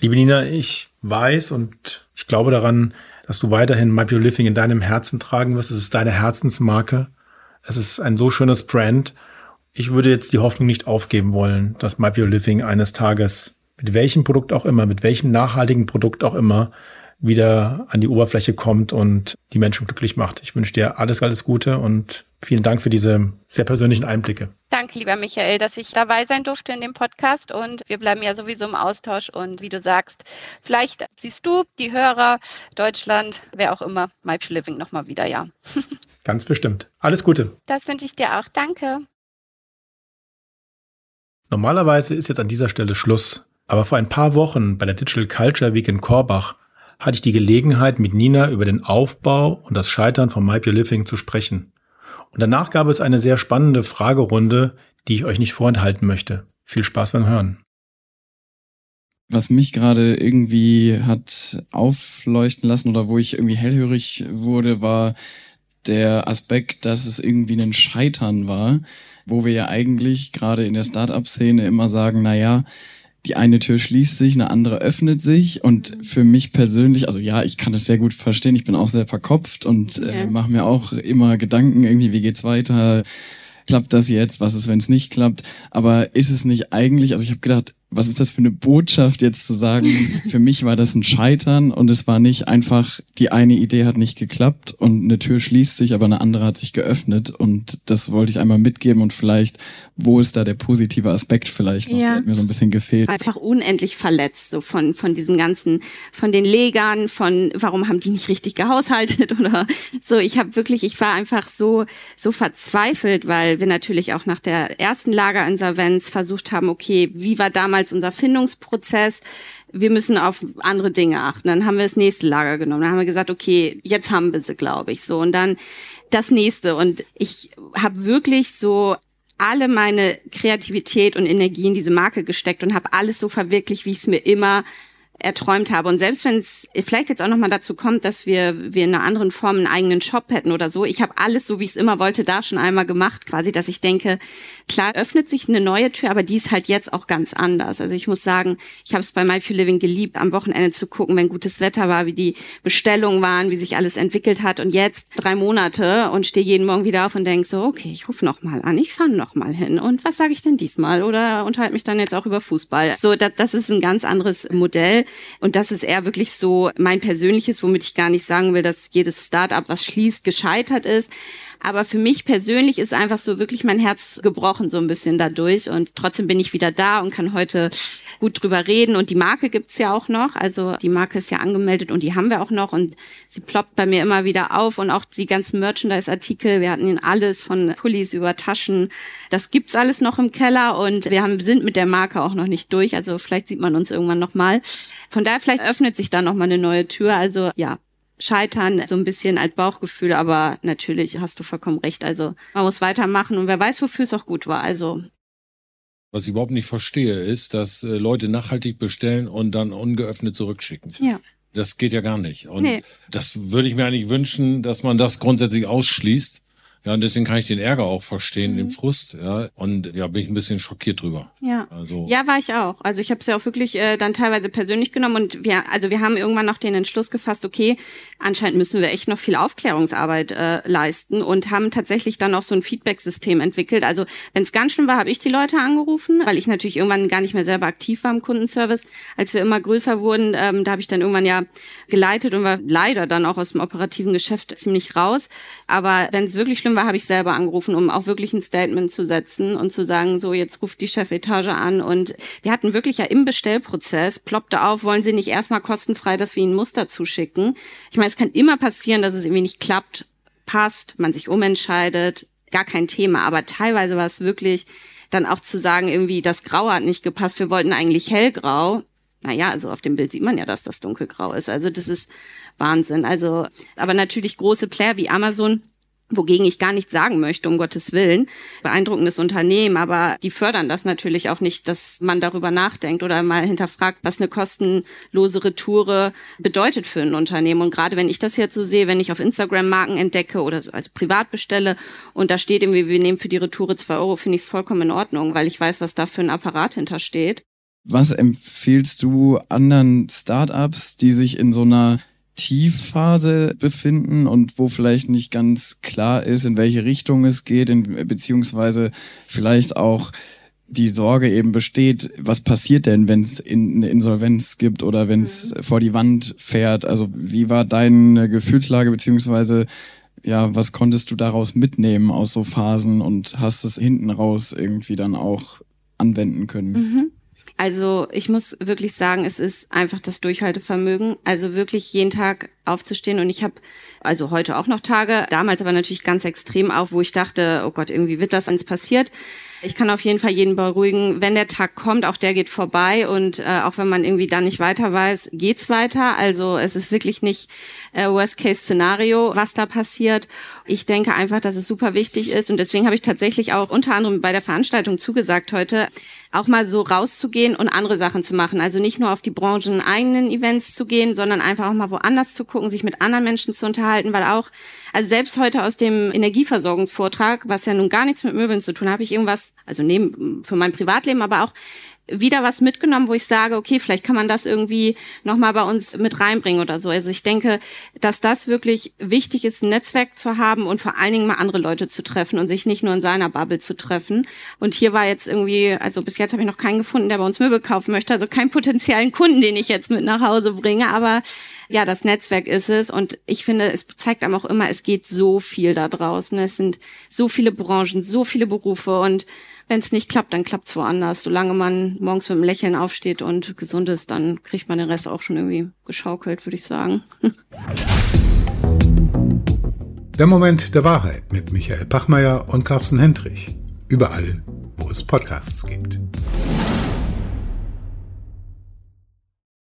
S2: Liebe Nina, ich weiß und ich glaube daran, dass du weiterhin My Pure Living in deinem Herzen tragen wirst. Es ist deine Herzensmarke. Es ist ein so schönes Brand. Ich würde jetzt die Hoffnung nicht aufgeben wollen, dass My Pure Living eines Tages mit welchem Produkt auch immer, mit welchem nachhaltigen Produkt auch immer wieder an die Oberfläche kommt und die Menschen glücklich macht. Ich wünsche dir alles, alles Gute und vielen Dank für diese sehr persönlichen Einblicke.
S3: Danke, lieber Michael, dass ich dabei sein durfte in dem Podcast und wir bleiben ja sowieso im Austausch und wie du sagst, vielleicht siehst du, die Hörer, Deutschland, wer auch immer, My Pure Living nochmal wieder, ja.
S2: Ganz bestimmt. Alles Gute.
S3: Das wünsche ich dir auch. Danke.
S2: Normalerweise ist jetzt an dieser Stelle Schluss, aber vor ein paar Wochen bei der Digital Culture Week in Korbach hatte ich die Gelegenheit, mit Nina über den Aufbau und das Scheitern von My Pure Living zu sprechen. Und danach gab es eine sehr spannende Fragerunde, die ich euch nicht vorenthalten möchte. Viel Spaß beim Hören.
S4: Was mich gerade irgendwie hat aufleuchten lassen oder wo ich irgendwie hellhörig wurde, war der Aspekt, dass es irgendwie ein Scheitern war, wo wir ja eigentlich gerade in der Start-up-Szene immer sagen, na ja, die eine Tür schließt sich, eine andere öffnet sich und für mich persönlich, also ja, ich kann das sehr gut verstehen, ich bin auch sehr verkopft und äh, mache mir auch immer Gedanken, irgendwie, wie geht's weiter, klappt das jetzt, was ist, wenn es nicht klappt, aber ist es nicht eigentlich, also ich habe gedacht, was ist das für eine Botschaft jetzt zu sagen, für mich war das ein Scheitern und es war nicht einfach, die eine Idee hat nicht geklappt und eine Tür schließt sich, aber eine andere hat sich geöffnet und das wollte ich einmal mitgeben und vielleicht, wo ist da der positive Aspekt vielleicht noch,
S5: ja.
S4: der hat mir so ein bisschen gefehlt.
S5: Einfach unendlich verletzt, so von, von diesem ganzen, von den Legern, von warum haben die nicht richtig gehaushaltet oder so. Ich habe wirklich, ich war einfach so, so verzweifelt, weil wir natürlich auch nach der ersten Lagerinsolvenz versucht haben, okay, wie war damals unser Findungsprozess, wir müssen auf andere Dinge achten. Dann haben wir das nächste Lager genommen. Dann haben wir gesagt, okay, jetzt haben wir sie, glaube ich. So und dann das nächste. Und ich habe wirklich so alle meine Kreativität und Energie in diese Marke gesteckt und habe alles so verwirklicht, wie ich es mir immer erträumt habe. Und selbst wenn es vielleicht jetzt auch nochmal dazu kommt, dass wir wir in einer anderen Form einen eigenen Shop hätten oder so, ich habe alles, so wie ich es immer wollte, da schon einmal gemacht, quasi, dass ich denke, klar öffnet sich eine neue Tür, aber die ist halt jetzt auch ganz anders. Also ich muss sagen, ich habe es bei My Pure Living geliebt, am Wochenende zu gucken, wenn gutes Wetter war, wie die Bestellungen waren, wie sich alles entwickelt hat. Und jetzt drei Monate und stehe jeden Morgen wieder auf und denke so, okay, ich rufe nochmal an, ich fahre nochmal hin. Und was sage ich denn diesmal? Oder unterhalte mich dann jetzt auch über Fußball. So, das, das ist ein ganz anderes Modell. Und das ist eher wirklich so mein persönliches, womit ich gar nicht sagen will, dass jedes Start-up, was schließt, gescheitert ist. Aber für mich persönlich ist einfach so wirklich mein Herz gebrochen so ein bisschen dadurch. Und trotzdem bin ich wieder da und kann heute gut drüber reden. Und die Marke gibt's ja auch noch. Also die Marke ist ja angemeldet und die haben wir auch noch. Und sie ploppt bei mir immer wieder auf. Und auch die ganzen Merchandise-Artikel. Wir hatten alles von Pullis über Taschen. Das gibt's alles noch im Keller. Und wir haben, sind mit der Marke auch noch nicht durch. Also vielleicht sieht man uns irgendwann nochmal. Von daher vielleicht öffnet sich da nochmal eine neue Tür. Also ja. Scheitern, so ein bisschen als Bauchgefühl, aber natürlich hast du vollkommen recht. Also man muss weitermachen und wer weiß, wofür es auch gut war. Also
S6: was ich überhaupt nicht verstehe, ist, dass äh, Leute nachhaltig bestellen und dann ungeöffnet zurückschicken.
S5: Ja.
S6: Das geht ja gar nicht. Und
S5: nee.
S6: Das würde ich mir eigentlich wünschen, dass man das grundsätzlich ausschließt. Ja, und deswegen kann ich den Ärger auch verstehen, mhm. den Frust, ja. Und ja, bin ich ein bisschen schockiert drüber.
S5: Ja,
S6: also.
S5: ja, war ich auch. Also ich habe es ja auch wirklich äh, dann teilweise persönlich genommen und wir, also wir haben irgendwann noch den Entschluss gefasst, okay, anscheinend müssen wir echt noch viel Aufklärungsarbeit äh, leisten und haben tatsächlich dann auch so ein Feedback-System entwickelt. Also wenn es ganz schlimm war, habe ich die Leute angerufen, weil ich natürlich irgendwann gar nicht mehr selber aktiv war im Kundenservice. Als wir immer größer wurden, ähm, da habe ich dann irgendwann ja geleitet und war leider dann auch aus dem operativen Geschäft ziemlich raus. Aber wenn es wirklich schlimm war, habe ich selber angerufen, um auch wirklich ein Statement zu setzen und zu sagen, so jetzt ruft die Chefetage an. Und wir hatten wirklich ja im Bestellprozess, ploppte auf, wollen Sie nicht erstmal kostenfrei, dass wir Ihnen Muster zuschicken? Ich meine, es kann immer passieren, dass es irgendwie nicht klappt, passt, man sich umentscheidet, gar kein Thema. Aber teilweise war es wirklich dann auch zu sagen, irgendwie das Grau hat nicht gepasst, wir wollten eigentlich hellgrau. Naja, also auf dem Bild sieht man ja, dass das dunkelgrau ist. Also das ist Wahnsinn. Also, aber natürlich große Player wie Amazon, wogegen ich gar nichts sagen möchte, um Gottes Willen. Beeindruckendes Unternehmen, aber die fördern das natürlich auch nicht, dass man darüber nachdenkt oder mal hinterfragt, was eine kostenlose Retoure bedeutet für ein Unternehmen. Und gerade wenn ich das jetzt so sehe, wenn ich auf Instagram Marken entdecke oder so, also privat bestelle und da steht irgendwie, wir nehmen für die Retoure zwei Euro, finde ich es vollkommen in Ordnung, weil ich weiß, was da für ein Apparat hintersteht.
S4: Was empfiehlst du anderen Startups, die sich in so einer Tiefphase befinden und wo vielleicht nicht ganz klar ist, in welche Richtung es geht, in, beziehungsweise vielleicht auch die Sorge eben besteht, was passiert denn, wenn es in, eine Insolvenz gibt oder wenn es mhm. vor die Wand fährt? Also wie war deine Gefühlslage, beziehungsweise ja, was konntest du daraus mitnehmen aus so Phasen und hast es hinten raus irgendwie dann auch anwenden können?
S5: Mhm. Also ich muss wirklich sagen, es ist einfach das Durchhaltevermögen, also wirklich jeden Tag aufzustehen. Und ich habe also heute auch noch Tage, damals aber natürlich ganz extrem auch, wo ich dachte, oh Gott, irgendwie wird das alles passiert. Ich kann auf jeden Fall jeden beruhigen, wenn der Tag kommt, auch der geht vorbei und äh, auch wenn man irgendwie dann nicht weiter weiß, geht's weiter. Also es ist wirklich nicht äh, Worst-Case-Szenario, was da passiert. Ich denke einfach, dass es super wichtig ist und deswegen habe ich tatsächlich auch unter anderem bei der Veranstaltung zugesagt heute, auch mal so rauszugehen und andere Sachen zu machen. Also nicht nur auf die brancheneigenen Events zu gehen, sondern einfach auch mal woanders zu gucken, sich mit anderen Menschen zu unterhalten, weil auch, also selbst heute aus dem Energieversorgungsvortrag, was ja nun gar nichts mit Möbeln zu tun hat, habe ich irgendwas, also neben für mein Privatleben, aber auch wieder was mitgenommen, wo ich sage, okay, vielleicht kann man das irgendwie nochmal bei uns mit reinbringen oder so. Also ich denke, dass das wirklich wichtig ist, ein Netzwerk zu haben und vor allen Dingen mal andere Leute zu treffen und sich nicht nur in seiner Bubble zu treffen. Und hier war jetzt irgendwie, also bis jetzt habe ich noch keinen gefunden, der bei uns Möbel kaufen möchte, also keinen potenziellen Kunden, den ich jetzt mit nach Hause bringe, aber ja, das Netzwerk ist es und ich finde, es zeigt einem auch immer, es geht so viel da draußen. Es sind so viele Branchen, so viele Berufe und wenn es nicht klappt, dann klappt es woanders. Solange man morgens mit einem Lächeln aufsteht und gesund ist, dann kriegt man den Rest auch schon irgendwie geschaukelt, würde ich sagen.
S1: Der Moment der Wahrheit mit Michael Pachmeier und Carsten Hendrich. Überall, wo es Podcasts gibt.